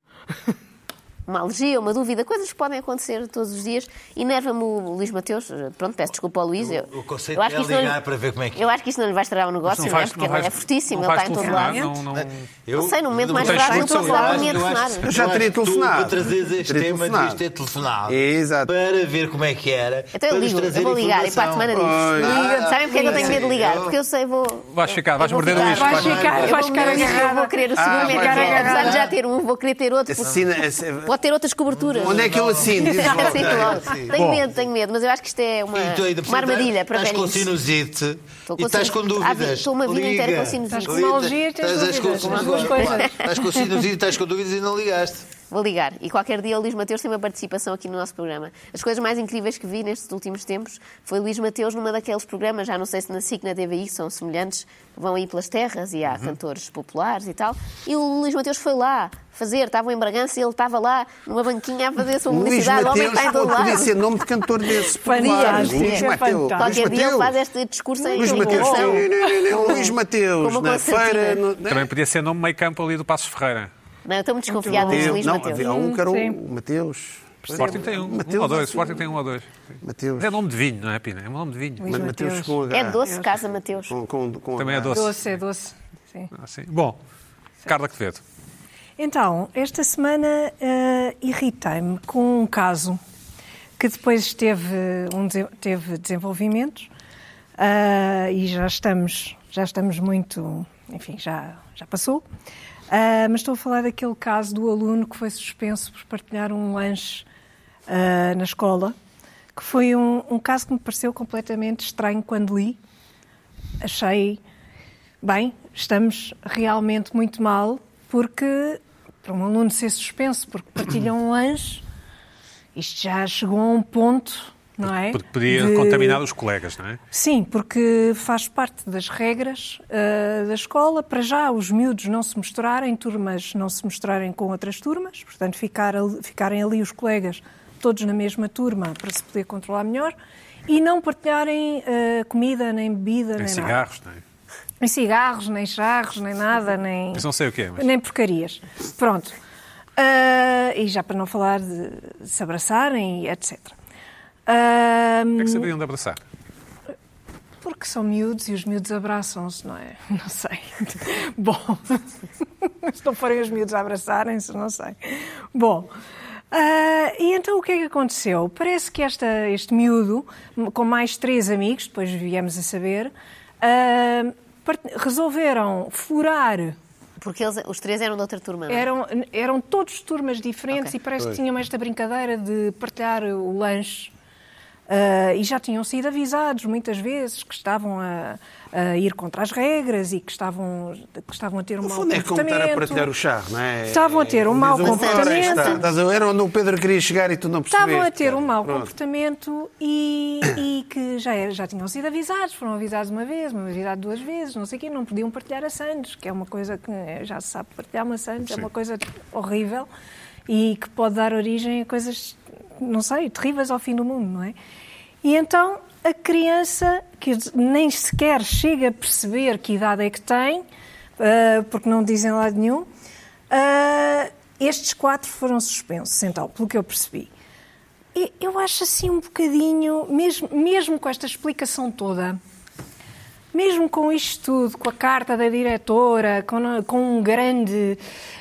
Uma alergia, uma dúvida, coisas que podem acontecer todos os dias. Enerva-me o Luís Mateus. Pronto, peço desculpa ao Luís. Eu, O conceito eu acho é que isto não ligar lhe- para ver como é que é. Eu acho que isto não lhe vai estragar o negócio, Não não é? vais- Porque não ele é vais- fortíssimo, não ele vais está em todo telefonar, lado. não- não- Eu, Não sei, no momento eu mais não frágil, tenho estou a saúde. falar, Eu não ia acho- telefonar. Eu já teria Tu, telefonado. para trazeres este Teria tema, telefonado. devias ter telefonado. Exato. Para ver como é que era. Então eu para nos ligo, trazer eu vou ligar e para a informação. semana digo. Pois. Liga. Sabem porque é que eu tenho medo de ligar? Eu- Porque eu sei, vou. Vais ficar, vais eu vou morder o ficar. isco. Vais ficar, Eu vais vou ficar morder o isco, eu agarrada. vou querer o seguro Ah, Medicare. vai, vai. Apesar de já ter um, vou querer ter outro. porque Assina- esse- Pode ter outras coberturas. Onde é que eu assino? Diz logo. Sim, logo. Tenho medo, tenho medo, mas eu acho que isto é uma, E tu ainda por uma cima armadilha para Estás com velhinhos. sinusite Estou com e estás com sinusite. Ah, dúvidas. estou uma vida inteira Liga. com sinusite. Estás com Liga. uma alergia e tens Estás- estás com dúvidas, sinusite. as duas coisas. Estás com sinusite e estás com dúvidas e não ligaste. Vou ligar. E qualquer dia o Luís Mateus tem uma participação aqui no nosso programa. As coisas mais incríveis que vi nestes últimos tempos foi o Luís Mateus numa daqueles programas, já não sei se na S I C, na T V I, são semelhantes, vão aí pelas terras e há cantores populares e tal. E o Luís Mateus foi lá fazer, estavam em Bragança e ele estava lá numa banquinha a fazer a sua Luís publicidade. O homem Mateus está em todo podia lado. ser nome de cantor desse. Faria, popular. acho que Luís é Mateus. fantástico. Qualquer Luís dia ele Mateus. faz este discurso em Luís Mateus. introdução. Luís Mateus. Como Na concertina. feira. no- Também podia ser nome meio campo ali do Passos Ferreira. Não, eu estou muito desconfiada deste Luís Não, Mateus. havia um que era Sim. o Mateus. O Sporting tem um, Mateus, um ou dois. O assim. Sporting tem um ou dois. Mateus. É nome de vinho, não é, Pina? É um nome de vinho. Luís Mas Mateus Mateus. com H. É doce, Casa Mateus. Com, com, com Também é H. doce. Doce, é doce. Sim. Ah, sim. Bom, Carla Quevedo. Então, esta semana uh, irritei-me com um caso que depois teve, um, teve desenvolvimentos uh, e já estamos, já estamos muito, enfim, já, já passou. Uh, mas estou a falar daquele caso do aluno que foi suspenso por partilhar um lanche uh, na escola, que foi um, um caso que me pareceu completamente estranho quando li. Achei, bem, estamos realmente muito mal, porque para um aluno ser suspenso porque partilha um lanche, isto já chegou a um ponto, não é? Porque podia de... contaminar os colegas, não é? Sim, porque faz parte das regras uh, da escola. Para já, os miúdos não se misturarem, turmas não se misturarem com outras turmas, portanto, ficar, ficarem ali os colegas todos na mesma turma para se poder controlar melhor, e não partilharem uh, comida, nem bebida, nem, nem nada. cigarros, nem... Nem cigarros, nem charros, nem nada, nem... Mas não sei o quê. Mas... Nem porcarias. Pronto. Uh, e já para não falar de se abraçarem, etcétera. Uh, Como é que saberiam de abraçar? Porque são miúdos e os miúdos abraçam-se, não é? Não sei. Bom, se não forem os miúdos a abraçarem-se, não sei. Bom, uh, e então o que é que aconteceu? Parece que esta, este miúdo, com mais três amigos, depois viemos a saber, uh, resolveram furar... Porque eles, os três eram de outra turma, não é? Eram, eram todos turmas diferentes, okay. E parece Pois. que tinham esta brincadeira de partilhar o lanche. Uh, e já tinham sido avisados muitas vezes que estavam a, a ir contra as regras e que estavam, que estavam a ter um No mau fundo é como comportamento. estar a partilhar o chá, não é? Estavam a ter um mau Diz o- comportamento. Ora, está, estás a ver onde o Pedro queria chegar e tu não percebeste. Estavam a ter um mau Pronto. comportamento e, e que já, era- já tinham sido avisados. Foram avisados uma vez, uma avisados duas vezes, não sei o quê. Não podiam partilhar a sandes, que é uma coisa que já se sabe, partilhar uma sandes é uma coisa horrível e que pode dar origem a coisas, não sei, terríveis ao fim do mundo, não é? E então a criança, que nem sequer chega a perceber que idade é que tem, uh, porque não dizem lado nenhum, uh, estes quatro foram suspensos, então, pelo que eu percebi. E eu acho assim um bocadinho, mesmo, mesmo com esta explicação toda, mesmo com isto tudo, com a carta da diretora, com, com um grande,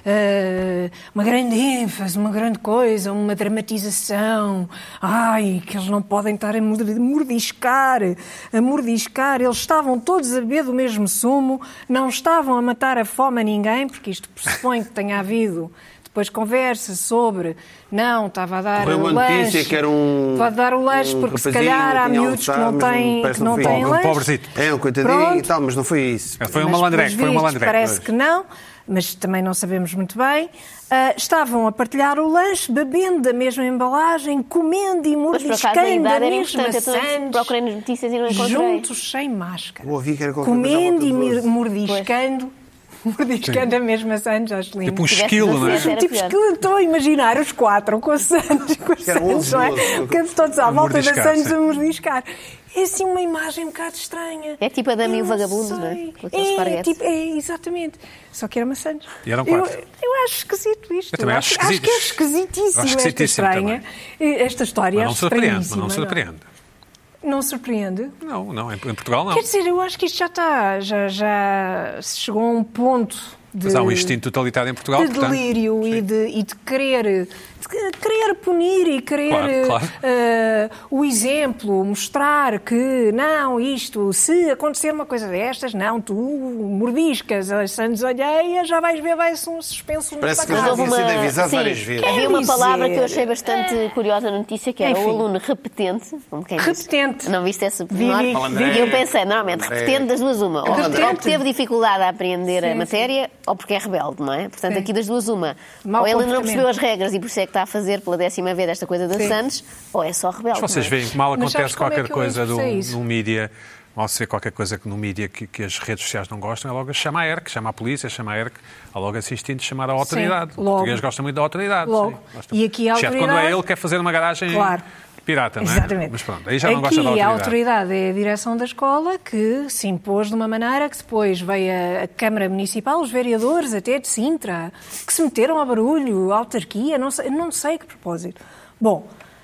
uh, uma grande ênfase, uma grande coisa, uma dramatização, ai, que eles não podem estar a mordiscar, a mordiscar, eles estavam todos a beber do mesmo sumo, não estavam a matar a fome a ninguém, porque isto pressupõe que tenha havido depois conversa sobre, não, estava a dar Correu o uma notícia lanche, que era um- estava a dar o lanche um porque se rapazinho, calhar há tinha miúdos que almoçado, não mas não- têm, parece que não não foi têm isso. Um lanche. pobrecito. É um coitadinho Pronto. e tal, mas não foi isso. Foi uma Mas, malandreca, pelos foi uma vistos, malandreca. parece que não, mas também não sabemos muito bem. Ah, estavam a partilhar o lanche, bebendo da mesma embalagem, comendo e Mas por acaso a mordiscando da idade era mesma importante. Eu também sandes, procurei nas notícias e não encontrei. juntos sem máscara. Eu ouvi que era qualquer coisa à Comendo volta e de mir- doze. mordiscando, mordiscando a mesma sandes, acho lindo. Tipo um tivesse esquilo, não é? dezessete, era Tipo, pior. esquilo, estou a imaginar os quatro com a Sandes, com as Era Sandes, onze, não é? doze. Porque todos à A volta da mordiscar, Sandes sim. a mordiscar. É assim uma imagem um bocado estranha. É tipo a Dama e Eu o Vagabundo, sei. não é? Com aqueles É, esparguetes. tipo, é, exatamente. Só que era uma Sandes. E eram eu, quatro. eu acho esquisito isto. Eu também acho acho, que é esquisito. esquisitíssimo Acho esta esquisitíssimo estranha. Esta história Mas não é surpreende, mas estranhíssima. não surpreende. Não surpreende? Não, não, em em Portugal não. Quer dizer, eu acho que isto já está, já, já se chegou a um ponto de... Mas há um instinto totalitário em Portugal, de portanto... delírio e de, e de querer, de querer punir e querer Claro, claro. eh, o exemplo, mostrar que não, isto, se acontecer uma coisa destas, não, tu mordiscas as sandes alheias, já vais ver, vai-se um suspenso. Parece que para já casa. tinha sido avisado sim, várias vezes. Havia Quer uma palavra dizer, que eu achei bastante curiosa na notícia, que era Enfim. o aluno repetente. Como quem diz. Repetente. Não viste esse Vivi. pormenor? Vivi. E eu pensei, normalmente, repetente das duas uma. Ou, Repetente. ou teve dificuldade a aprender a Sim, matéria, ou porque é rebelde, não é? Portanto, Sim. aqui das duas uma. Mau ou ele ainda não comportamento. percebeu as regras e por isso é que está a fazer pela décima vez esta coisa das Sim. Sandes, ou é só rebelde. Mas vocês não é? veem que mal Mas sabes acontece como é qualquer que eu coisa do, interpretei isso? no mídia, mal se vê qualquer coisa que no mídia que, que as redes sociais não gostam, é logo a chama a ERC, chama a polícia, chama a ERC, há logo esse instinto de chamar a autoridade. Sim, O logo. português gosta muito da autoridade. Logo. Sim, gosta E muito. aqui a Exceto quando é autoridade- ele que quer fazer uma garagem Claro. pirata, não é? Exatamente. Mas pronto, aí já não Aqui, gosta da autoridade. a autoridade é a direção da escola que se impôs de uma maneira que depois veio a, a Câmara Municipal, os vereadores até de Sintra, que se meteram a barulho, a autarquia, não sei, não sei que propósito. Bom,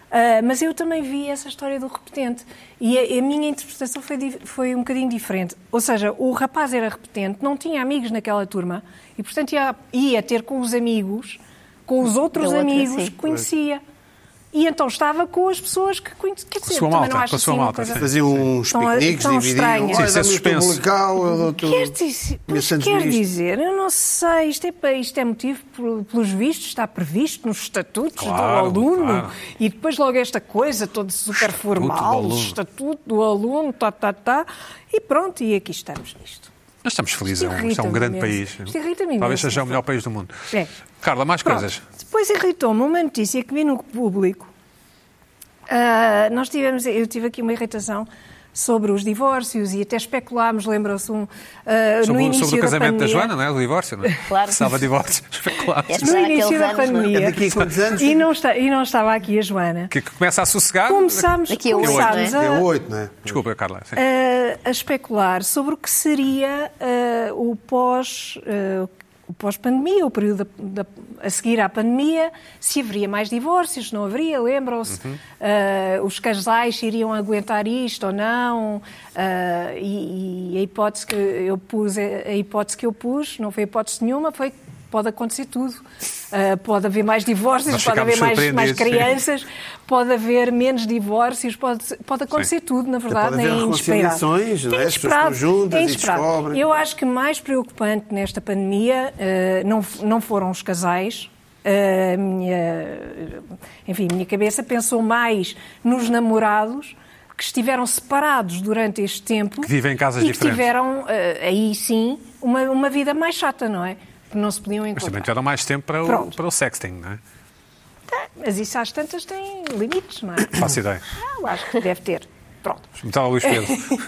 Uh, mas eu também vi essa história do repetente. E a, a minha interpretação foi, foi um bocadinho diferente. Ou seja, o rapaz era repetente, não tinha amigos naquela turma e, portanto, ia, ia ter com os amigos, com os outros outra, amigos sim. que conhecia. E então estava com as pessoas que conhecia. Quer dizer, sua também malta, não acho com a sua assim uma malta, coisa... sim. Faziam uns Tão- piqueniques, tão dividiam. estranha. Sim, isso é Olha, suspenso. dou-te um bulical, eu dou-te Quer dizer, mil mas centos quer nisto. dizer, eu não sei, isto é, pa- isto é motivo, por- pelos vistos, está previsto nos estatutos Claro, do aluno, claro. e depois logo esta coisa toda super formal, do aluno. estatuto do aluno, tá, tá, tá, e pronto, e aqui estamos nisto. Nós estamos felizes, é um, Isto isto é um grande irrita-me país. imenso. Isto irrita-me Talvez imenso. seja o melhor país do mundo. É. Carla, mais Pronto. coisas. Depois irritou-me uma notícia que vi no público. Ah, nós tivemos, eu tive aqui uma irritação sobre os divórcios e até especulámos, lembram-se, um, ah, Sobre, no o- início sobre o casamento da, pandemia, Joana, não é? O divórcio, não é? Claro. Estava divórcio. Especulámos. Este no era início aqueles da anos, não é? pandemia, É daqui a quantos anos? e não, está, e não estava aqui a Joana, Que, que começa a sossegar. começámos, Daqui a oito, começámos não é? É a, oito, não é? Desculpa, Carla. Sim. a, a especular sobre o que seria ah, o pós... ah, o pós-pandemia, o período da, da, a seguir à pandemia, se haveria mais divórcios, se não haveria, lembram-se? Uhum. Uh, os casais se iriam aguentar isto ou não? Uh, e, e a hipótese que eu pus, a hipótese que eu pus, não foi hipótese nenhuma, foi que pode acontecer tudo. Uh, pode haver mais divórcios, Nós pode haver ficámos mais, mais surpreendidos, crianças, pode haver menos divórcios, pode, pode acontecer Sim. tudo, na verdade, Pode haver nem inesperado. reconciliações, não é? As pessoas estão juntas é e inesperado. descobrem. Eu acho que mais preocupante nesta pandemia uh, não, não foram os casais. A minha, enfim, a minha cabeça pensou mais nos namorados que estiveram separados durante este tempo Que vivem em casas e que diferentes. tiveram, uh, aí sim, uma, uma vida mais chata, não é? Que não se podiam Mas também encontrar. tiveram mais tempo para o, Pronto. para o sexting, não é? Mas isso às tantas tem limites, não é? Faço ideia. Ah, eu acho que deve ter. Pronto. Metal ao Luís Pedro.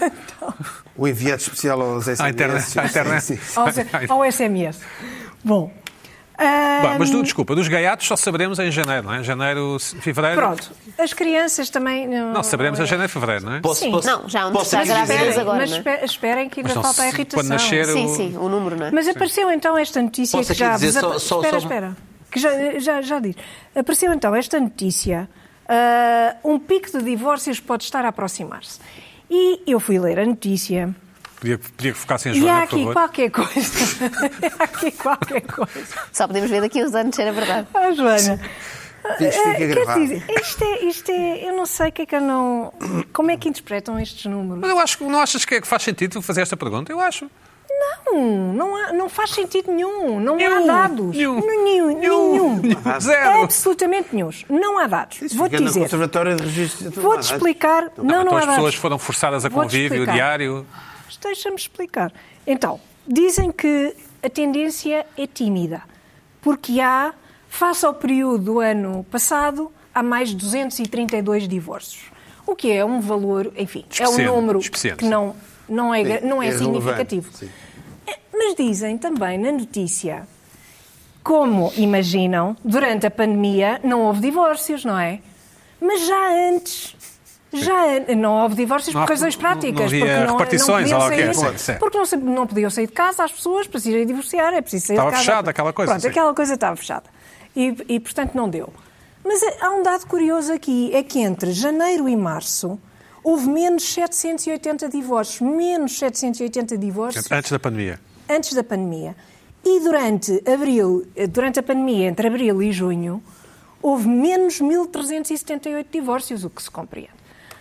O enviado especial aos S M S. À internet. À internet. Sim, sim. Ao, ao S M S. Bom. ah, Bom, mas do, desculpa, dos gaiatos só saberemos em janeiro, não é? Janeiro, fevereiro. Pronto. As crianças também... Não, Não, saberemos em janeiro, fevereiro, não é? Posso, Sim. posso, Não, já onde posso está aqui grávidas dizer- Esperem, agora, mas não é? espe- esperem que ainda Mas não falta a se- irritação. quando nascer Sim, o- sim, o número, não é? Mas apareceu então esta notícia Posso que já... aqui dizer vos apa- só- só- espera, só- espera. Que já, já, já diz. Apareceu então esta notícia. ah, um pico de divórcios pode estar a aproximar-se. E eu fui ler a notícia... Podia, podia que focassem a E Joana, há por aqui favor. qualquer coisa. há aqui qualquer coisa. Só podemos ver daqui a uns anos se era verdade. Ah, Joana. Isto fica Ah, quer gravado. dizer, isto é, isto é... Eu não sei o que é que eu não... Como é que interpretam estes números? Mas eu acho que não achas que, é que faz sentido fazer esta pergunta? Eu acho. Não, não, há, não faz sentido nenhum. Não há Nenhum, dados. nenhum, Nenhum. nenhum. nenhum. Zero. Absolutamente nenhum. Não há dados. Isso Vou-te fica no dizer. Conservatório de Registro. Vou-te explicar. Não, não, então há as pessoas dados. foram forçadas a Vou-te convívio explicar. diário. Deixa-me explicar. Então, dizem que a tendência é tímida, porque há, face ao período do ano passado, há mais de duzentos e trinta e dois divórcios. O que é um valor, enfim, é um Especiente, número especiente, que sim. não, não é, Sim, não é, é relevante, significativo. sim. É, Mas dizem também na notícia, como imaginam, durante a pandemia não houve divórcios, não é? Mas já antes... Já não houve divórcios Não há- por razões não- práticas. não havia porque não, repartições, não ou podiam o quê? sair, Sim, sim. porque não, se- não podiam sair de casa as pessoas para se irem divorciar. É preciso sair Estava de casa. fechada aquela coisa, Pronto, sim. aquela coisa estava fechada. E, e, portanto, não deu. Mas há um dado curioso aqui. É que entre janeiro e março houve menos setecentos e oitenta divórcios. Menos setecentos e oitenta divórcios Antes da pandemia. antes da pandemia. E durante abril, durante a pandemia, entre abril e junho, houve menos mil trezentos e setenta e oito divórcios, o que se compreende.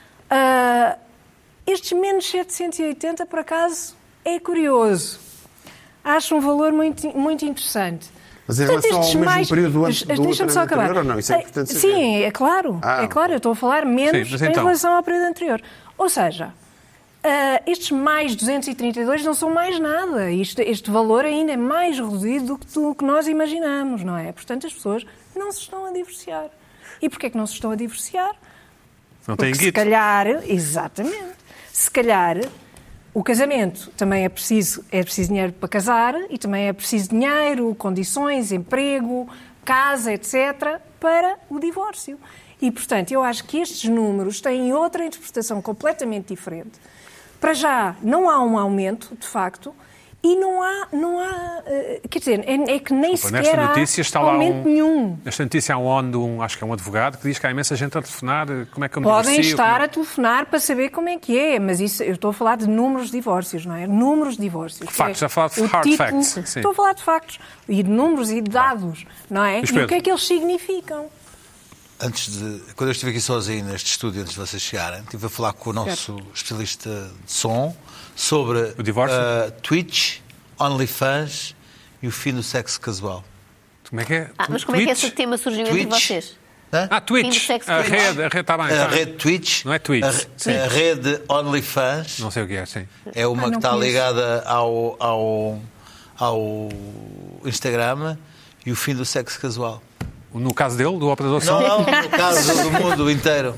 Ah, estes menos setecentos e oitenta, por acaso, é curioso. Acho um valor muito, muito interessante. Mas em Portanto, relação ao estes mesmo mais- período do ano- Deixa- do Deixa-me outro só ano acabar. anterior ou não? Isso é importante saber. Sim, é claro. Ah, é claro, eu estou a falar menos Sim, mas em então. relação ao período anterior. Ou seja, ah, estes mais duzentos e trinta e dois não são mais nada. Isto- este valor ainda é mais reduzido do que, do que nós imaginamos, não é? Portanto, as pessoas não se estão a divorciar. E porquê é que não se estão a divorciar? Não tem Porque se guito. calhar, exatamente, se calhar o casamento também é preciso, é preciso dinheiro para casar e também é preciso dinheiro, condições, emprego, casa, etcétera, para o divórcio. E, portanto, eu acho que estes números têm outra interpretação completamente diferente. Para já, não há um aumento, de facto, E não há, não há uh, quer dizer, é, é que nem Desculpa, sequer nesta há notícia está lá aumento um, nenhum. Nesta notícia há um on de um, acho que é um advogado, que diz que há imensa gente a telefonar. Como é que eu me Podem divorcio? estar Como é- a telefonar para saber como é que é, mas isso, eu estou a falar de números de divórcios, não é? Números de divórcios. Factos, Que é a falar de o hard título- facts, sim. Estou a falar de factos. E de números e de dados, não é? Luís E Pedro. o que é que eles significam? Antes de, quando eu estive aqui sozinho neste estúdio, antes de vocês chegarem, estive a falar com o nosso especialista de som sobre O divórcio? uh, Twitch, OnlyFans e o fim do sexo casual. Como é que é? Ah, mas como é que Twitch? esse tema surgiu entre Twitch. vocês? Hã? Ah, Fim Twitch. do sexo A Twitch. rede, a rede está bem. A está bem. rede Twitch. Não é Twitch. A, re- a rede OnlyFans Não sei o que é, sim. é uma Ah, que não está conheço. ligada ao, ao, ao Instagram e o fim do sexo casual. No caso dele, do operador som, Não, não, no caso do mundo inteiro.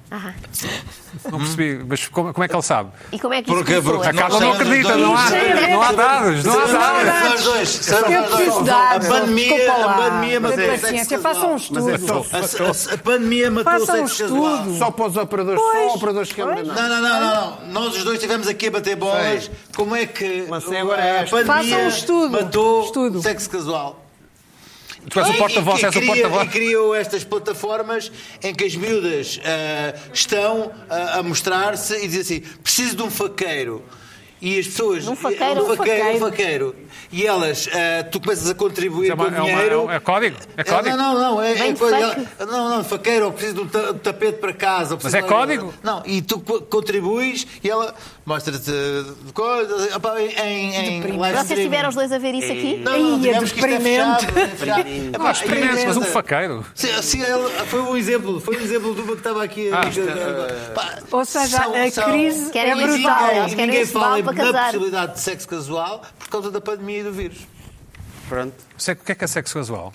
não percebi. Mas como, como é que ele sabe? E como é que isso Porque- começou? porque A Carla não Nós somos acredita, dois. não há, não há dados, não há São dados. os dois. São os Eu dois. preciso de A dados. pandemia, Desculpa lá. a pandemia matou Tenha o sexo paciência, casual. façam um estudo. Mas é só, A, a- a pandemia matou Façam o um sexo casual. estudo. só para os operadores, Pois, só operadores que pois. andam. Não, não, não, não, não. Nós os dois estivemos aqui a bater bolas. Sei. Como é que Mas sei agora é a esta. pandemia Façam um estudo. matou Estudo. o sexo casual? Tu és o E- porta-voz, e, és o cria- porta-voz. E criou estas plataformas em que as miúdas ah, estão ah, a mostrar-se e dizem assim, preciso de um faqueiro. E as pessoas... Um faqueiro? Um faqueiro. Um Um faqueiro. E elas, ah, tu começas a contribuir É uma- com é uma- dinheiro... é código? É código? Não, não, não. É, Vem é de coisa- fake? não, não, faqueiro, ou preciso de um ta- um tapete para casa. ou Mas preciso é de- código? Não, e tu co- contribuis e ela mostra-te coisas opa, em, em, em live Vocês streaming. tiveram os dois a ver isso aqui? Não, não, Ia tivemos de que isto é experimento. fechado, é fechado. Epá, Experimento, mas um faqueiro. Sim, sim, ele- foi um exemplo, foi um exemplo de uma que estava aqui. Ah, a- Pá, Ou seja, são- a são- crise Querem é isso Ninguém, brutal. Eles querem ninguém esse fala vale para na casar. possibilidade de sexo casual por causa da pandemia e do vírus. Pronto. Sei o que é que é sexo casual.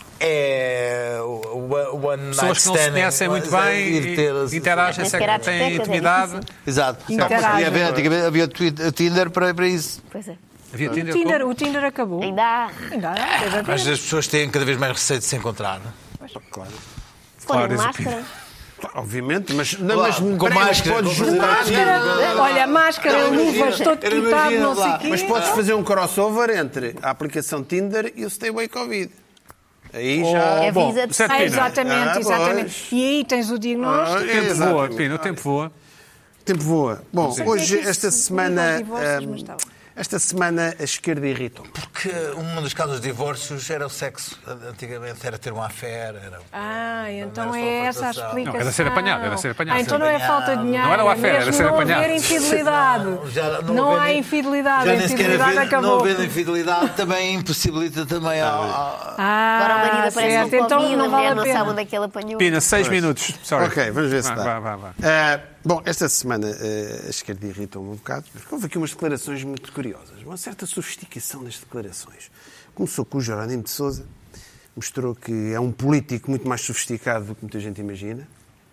É o o one night Pessoas que não se standing, conhecem muito mas é bem ir ter- e interagem, Nem se- sequer há têm discotecas, é intimidade. difícil. Exato. Interagem. E havia, antigamente havia Twi- Tinder para, para isso. Pois é. Havia O Tinder Tinder, como? o Tinder acabou. Ainda há. Ainda há, deve haver. Mas as pessoas têm cada vez mais receio de se encontrar. Não? Claro. Se forem de Claro, máscara. Obviamente, mas, não, Lá, mas com peraí, mas máscara, podes com juntar. Máscara, olha, máscara, Não, luvas, imagina, todo era quitado, imagina não sei lá. o quê. Mas podes fazer um crossover entre a aplicação Tinder e o Stay Away Covid. Aí já. É bom, visa de certo, Ah, Pina. exatamente, Ah, exatamente. pois. E aí tens o diagnóstico. Ah, O tempo Exatamente. voa, Pina, o tempo voa. O tempo voa. Bom, sei hoje, como é que esta isso semana. liga aos divórcios, hum, mas está bem. esta semana a esquerda irritou-me. Porque um dos casos de divórcios era o sexo. Antigamente era ter uma affair. Era... Ah, então Não era só é essa a frustração. explicação. Não, era ser apanhado, era ser apanhado. Ah, então não é falta de dinheiro, Não era o affair, é era mesmo ser não apanhado. haver infidelidade. Já Não, há havendo- infidelidade, Já a nem sequer infidelidade havendo, acabou. não havendo infidelidade também impossibilita também a... a- Ah, Agora o marido aparece certo. com então Covid, não a vale mulher a não pena. sabe onde é que ele apanhou. Pina, seis minutos. Sorry. Ok, vamos ver se Vá, dá. vá, vá, vá. Ah, bom, esta semana ah, a esquerda irritou-me um bocado, porque houve aqui umas declarações muito curiosas, uma certa sofisticação das declarações. Começou com o Jerónimo de Sousa, mostrou que é um político muito mais sofisticado do que muita gente imagina.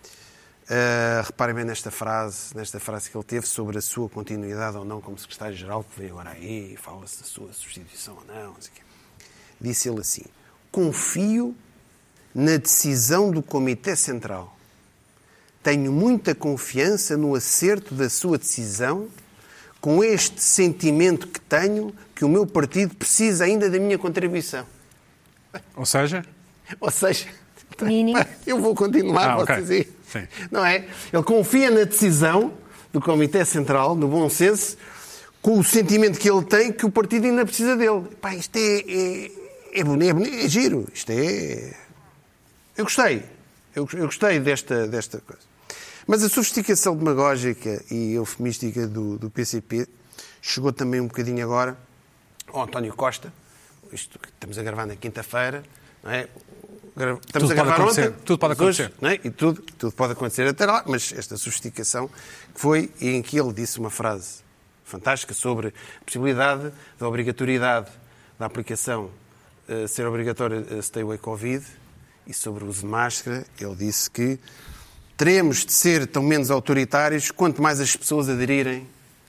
Uh, reparem bem nesta frase, nesta frase que ele teve sobre a sua continuidade ou não como secretário-geral, que veio agora aí e fala-se da sua substituição ou não, não sei o quê. Disse ele assim: confio na decisão do Comitê Central. Tenho muita confiança no acerto da sua decisão, com este sentimento que tenho que o meu partido precisa ainda da minha contribuição. Ou seja, Ou seja, Meaning. eu vou continuar, Ah, ok. vocês aí. Sim. Não é? Ele confia na decisão do Comitê Central, no bom senso, com o sentimento que ele tem que o partido ainda precisa dele. Pá, isto é, é, é bonito, é, bonito, é giro. Isto é... Eu gostei. Eu, eu gostei desta, desta coisa. Mas a sofisticação demagógica e eufemística do, do P C P chegou também um bocadinho agora ao António Costa. Isto que estamos a gravar na quinta-feira, não é? Estamos Tudo a pode gravar acontecer, ontem. tudo pode mas hoje, acontecer. não é? E tudo, tudo pode acontecer até lá, mas esta sofisticação que foi em que ele disse uma frase fantástica sobre a possibilidade da obrigatoriedade da aplicação uh, ser obrigatória uh, Stay Away Covid, e sobre o uso de máscara, ele disse que teremos de ser tão menos autoritários quanto mais as pessoas aderirem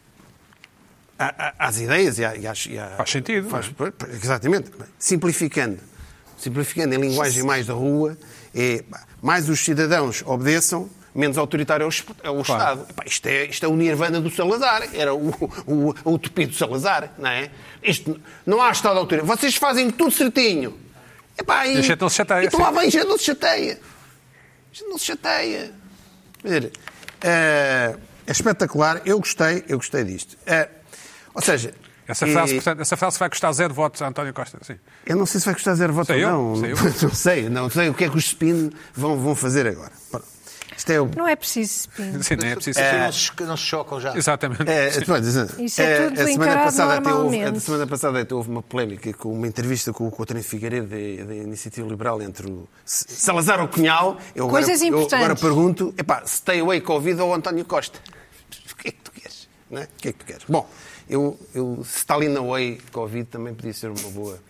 a- a- às ideias e, à, e, às, e à- Faz sentido, Faz- exatamente. Simplificando. Simplificando em linguagem mais da rua, é mais os cidadãos obedeçam, menos autoritário é o, é o Estado. Epá, isto, é, isto é o Nirvana do Salazar, era o, o, a utopia do Salazar, não é? Isto, não há Estado autoritário. Vocês fazem tudo certinho. Epá, e, e a gente não se chateia. Então lá vem, a gente não se chateia. A gente não se chateia. Quer dizer, é, é espetacular, eu gostei, eu gostei disto. É, ou seja... Essa frase, portanto, essa frase vai custar zero votos a António Costa, sim. Eu não sei se vai custar zero votos ou não. Sei eu. Não sei, não sei o que é que os spin vão, vão fazer agora. Isto é o... Não é preciso spin. Sim, não é preciso. É, não, se, não se chocam já. Exatamente. É, Isso é tudo a semana encarado passada até houve, normalmente. A semana passada até houve uma polémica com uma entrevista com o Coutinho Figueiredo da Iniciativa Liberal entre o Salazar ou Cunhal. Eu agora, Coisas eu importantes. agora pergunto, epá, stay away Covid ou António Costa? O que é que tu queres? Não é? O que é que tu queres? Bom, eu, eu Stalin away Covid também podia ser uma boa...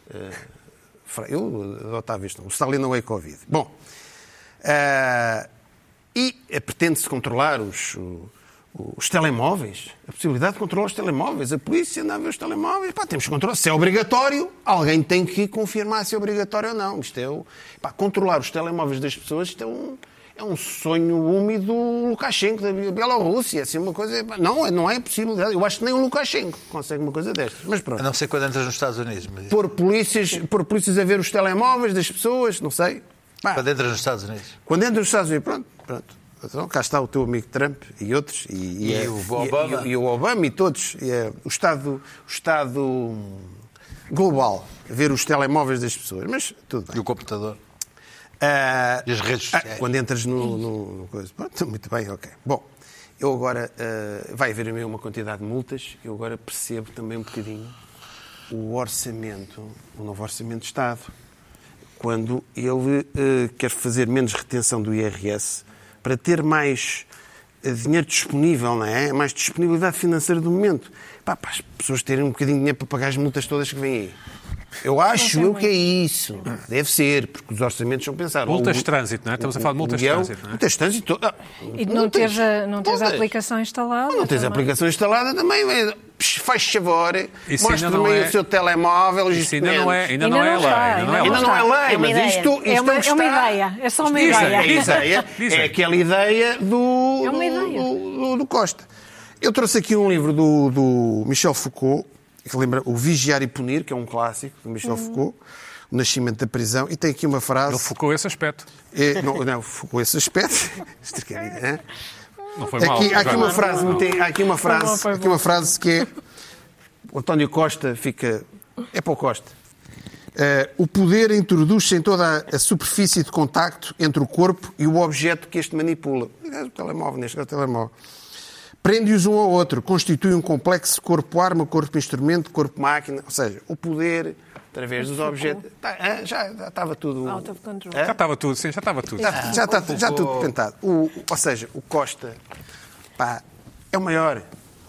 Uh, eu adotava isto, o Stalin away Covid. Bom... Uh, E pretende-se controlar os, os telemóveis, a possibilidade de controlar os telemóveis. A polícia anda a ver os telemóveis. Pá, temos que controlar. Se é obrigatório, alguém tem que confirmar se é obrigatório ou não. Isto é o, pá, controlar os telemóveis das pessoas, isto é um, é um sonho úmido do Lukashenko, da Bielorrússia. Assim, uma coisa, pá, não, não é possível. Eu acho que nem o Lukashenko consegue uma coisa destas. Mas pronto. A não ser quando entras nos Estados Unidos. Mas... Pôr polícias, pôr polícias a ver os telemóveis das pessoas, não sei. Pá, quando entras nos Estados Unidos. Quando entras nos Estados Unidos, pronto. Pronto. Então, cá está o teu amigo Trump e outros. E, e, e, e o Obama. E, e, e o Obama e todos. E, é, o, Estado, o Estado global. A ver os telemóveis das pessoas. Mas tudo bem. E o computador. Uh, e as redes sociais. Ah, quando entras no... no, no coisa. Pronto, muito bem, ok. Bom, eu agora... Uh, vai haver uma quantidade de multas. Eu agora percebo também um bocadinho o orçamento, o novo orçamento de Estado. Quando ele uh, quer fazer menos retenção do I R S para ter mais uh, dinheiro disponível, não é? Mais disponibilidade financeira do momento. Pá, para as pessoas terem um bocadinho de dinheiro para pagar as multas todas que vêm aí. Eu acho eu que é isso. Deve ser, porque os orçamentos são pensados. Multas o, de trânsito, não é? Estamos a falar de multas de trânsito, não é? Multas de trânsito. Ah, e não tens a, não tens a aplicação instalada? Não tens a aplicação instalada também. Faz favor, mostra-me é... o seu telemóvel. Isso ainda não é, ainda ainda não é não lei. está, Ainda não é lei, ainda não é lei, é uma mas ideia. isto, isto é, uma, é, é uma ideia. É só uma Diz, ideia. É, ideia, é aquela ideia do, é uma do, ideia. Do, do, do Costa. Eu trouxe aqui um livro do, do Michel Foucault, que lembra o Vigiar e Punir, que é um clássico do Michel uhum. Foucault, o nascimento da prisão, e tem aqui uma frase... Ele focou esse aspecto. É, não, não, focou esse aspecto. Não foi mal. Aqui, há aqui uma frase, tem, há aqui uma frase, aqui uma frase que é... O António Costa fica... É para o Costa. Uh, o poder introduz-se em toda a, a superfície de contacto entre o corpo e o objeto que este manipula. O telemóvel, neste caso, o telemóvel. Prende-os um ao outro, constitui um complexo corpo-arma, corpo-instrumento, corpo-máquina, ou seja, o poder, através dos objetos... Tá, já, já estava tudo... Out of control. Já estava tudo, sim, já estava tudo. Já, já, está, já tudo pentado. O, ou seja, o Costa, pá, é o maior.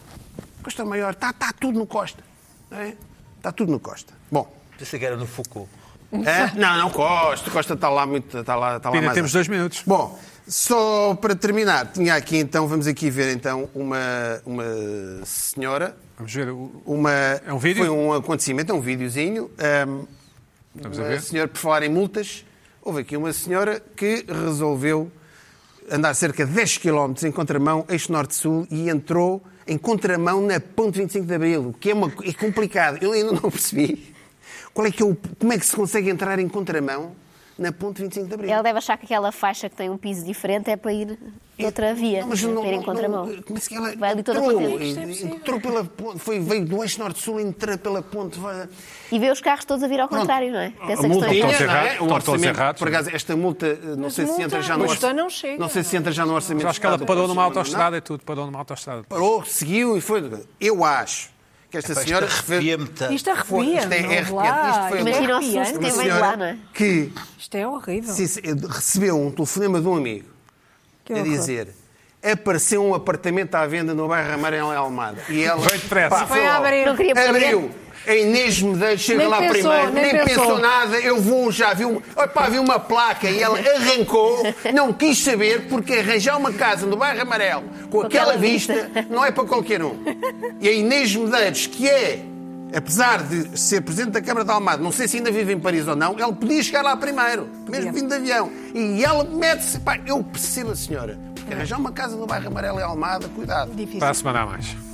O Costa é o maior. Está, está tudo no Costa. Não é? Está tudo no Costa. Bom. Pensei que era no Foucault. É? Não, não, Costa. O Costa está lá muito... Está lá, está lá Pina, mais temos dois minutos. Bom... Só para terminar, tinha aqui então, vamos aqui ver então uma, uma senhora. Vamos ver o... Uma, é um vídeo? Foi um acontecimento, é um videozinho. Um, Vamos uma a ver. senhora, por falar em multas, houve aqui uma senhora que resolveu andar cerca de dez quilómetros em contramão, eixo norte-sul, e entrou em contramão na ponte vinte e cinco de Abril, o que é, uma, é complicado. Eu ainda não percebi. Qual é que é o, como é que se consegue entrar em contramão na ponte vinte e cinco de Abril? Ela deve achar que aquela faixa que tem um piso diferente é para ir de outra via, não, mas para não, ir em não, contramão. não, como é que ela vai ali toda entrou, contente. entrou pela ponte, foi, veio do eixo norte-sul, entrou pela ponte. Vai... E vê os carros todos a vir ao Pronto. contrário, não é? Tem essa A multa, questão. Estão não é? errados, O estão todos orçamento, errados. por acaso, esta multa, não sei se multa, entra já no multa orçamento. não chega. Não sei se entra já no orçamento. Eu acho que ela de parou Estado. numa autoestrada e tudo, parou numa autoestrada. Parou, seguiu e foi. Eu acho que esta Epá, senhora... isto arrepia-me tanto. Isto arrepia, Isto é- não é vá lá. arrepiante. Isto foi- Imagina o arrepiante. susto Uma quem vem de lá, senhora não é? que Isto é horrível. se- recebeu um telefonema de um amigo Que a horror. dizer: apareceu um apartamento à venda no bairro Amarelo em Almada. E ela Veio depressa. pá, Foi a abrir. Não queria perder. abriu. A Inês Medeiros chega Nem lá pensou, primeiro, nem nem, pensou. pensou nada, eu vou já, viu, opa, vi uma placa e ela arrancou, não quis saber, porque arranjar uma casa no bairro Amarelo com aquela aquela vista vista. não é para qualquer um. E a Inês Medeiros, que é, apesar de ser Presidente da Câmara de Almada, não sei se ainda vive em Paris ou não, ela podia chegar lá primeiro, mesmo vindo de avião. E ela mete-se, pá, eu percebo a senhora, Arranjar uma casa no bairro Amarelo e Almada, cuidado. Difícil. Para a semana a mais.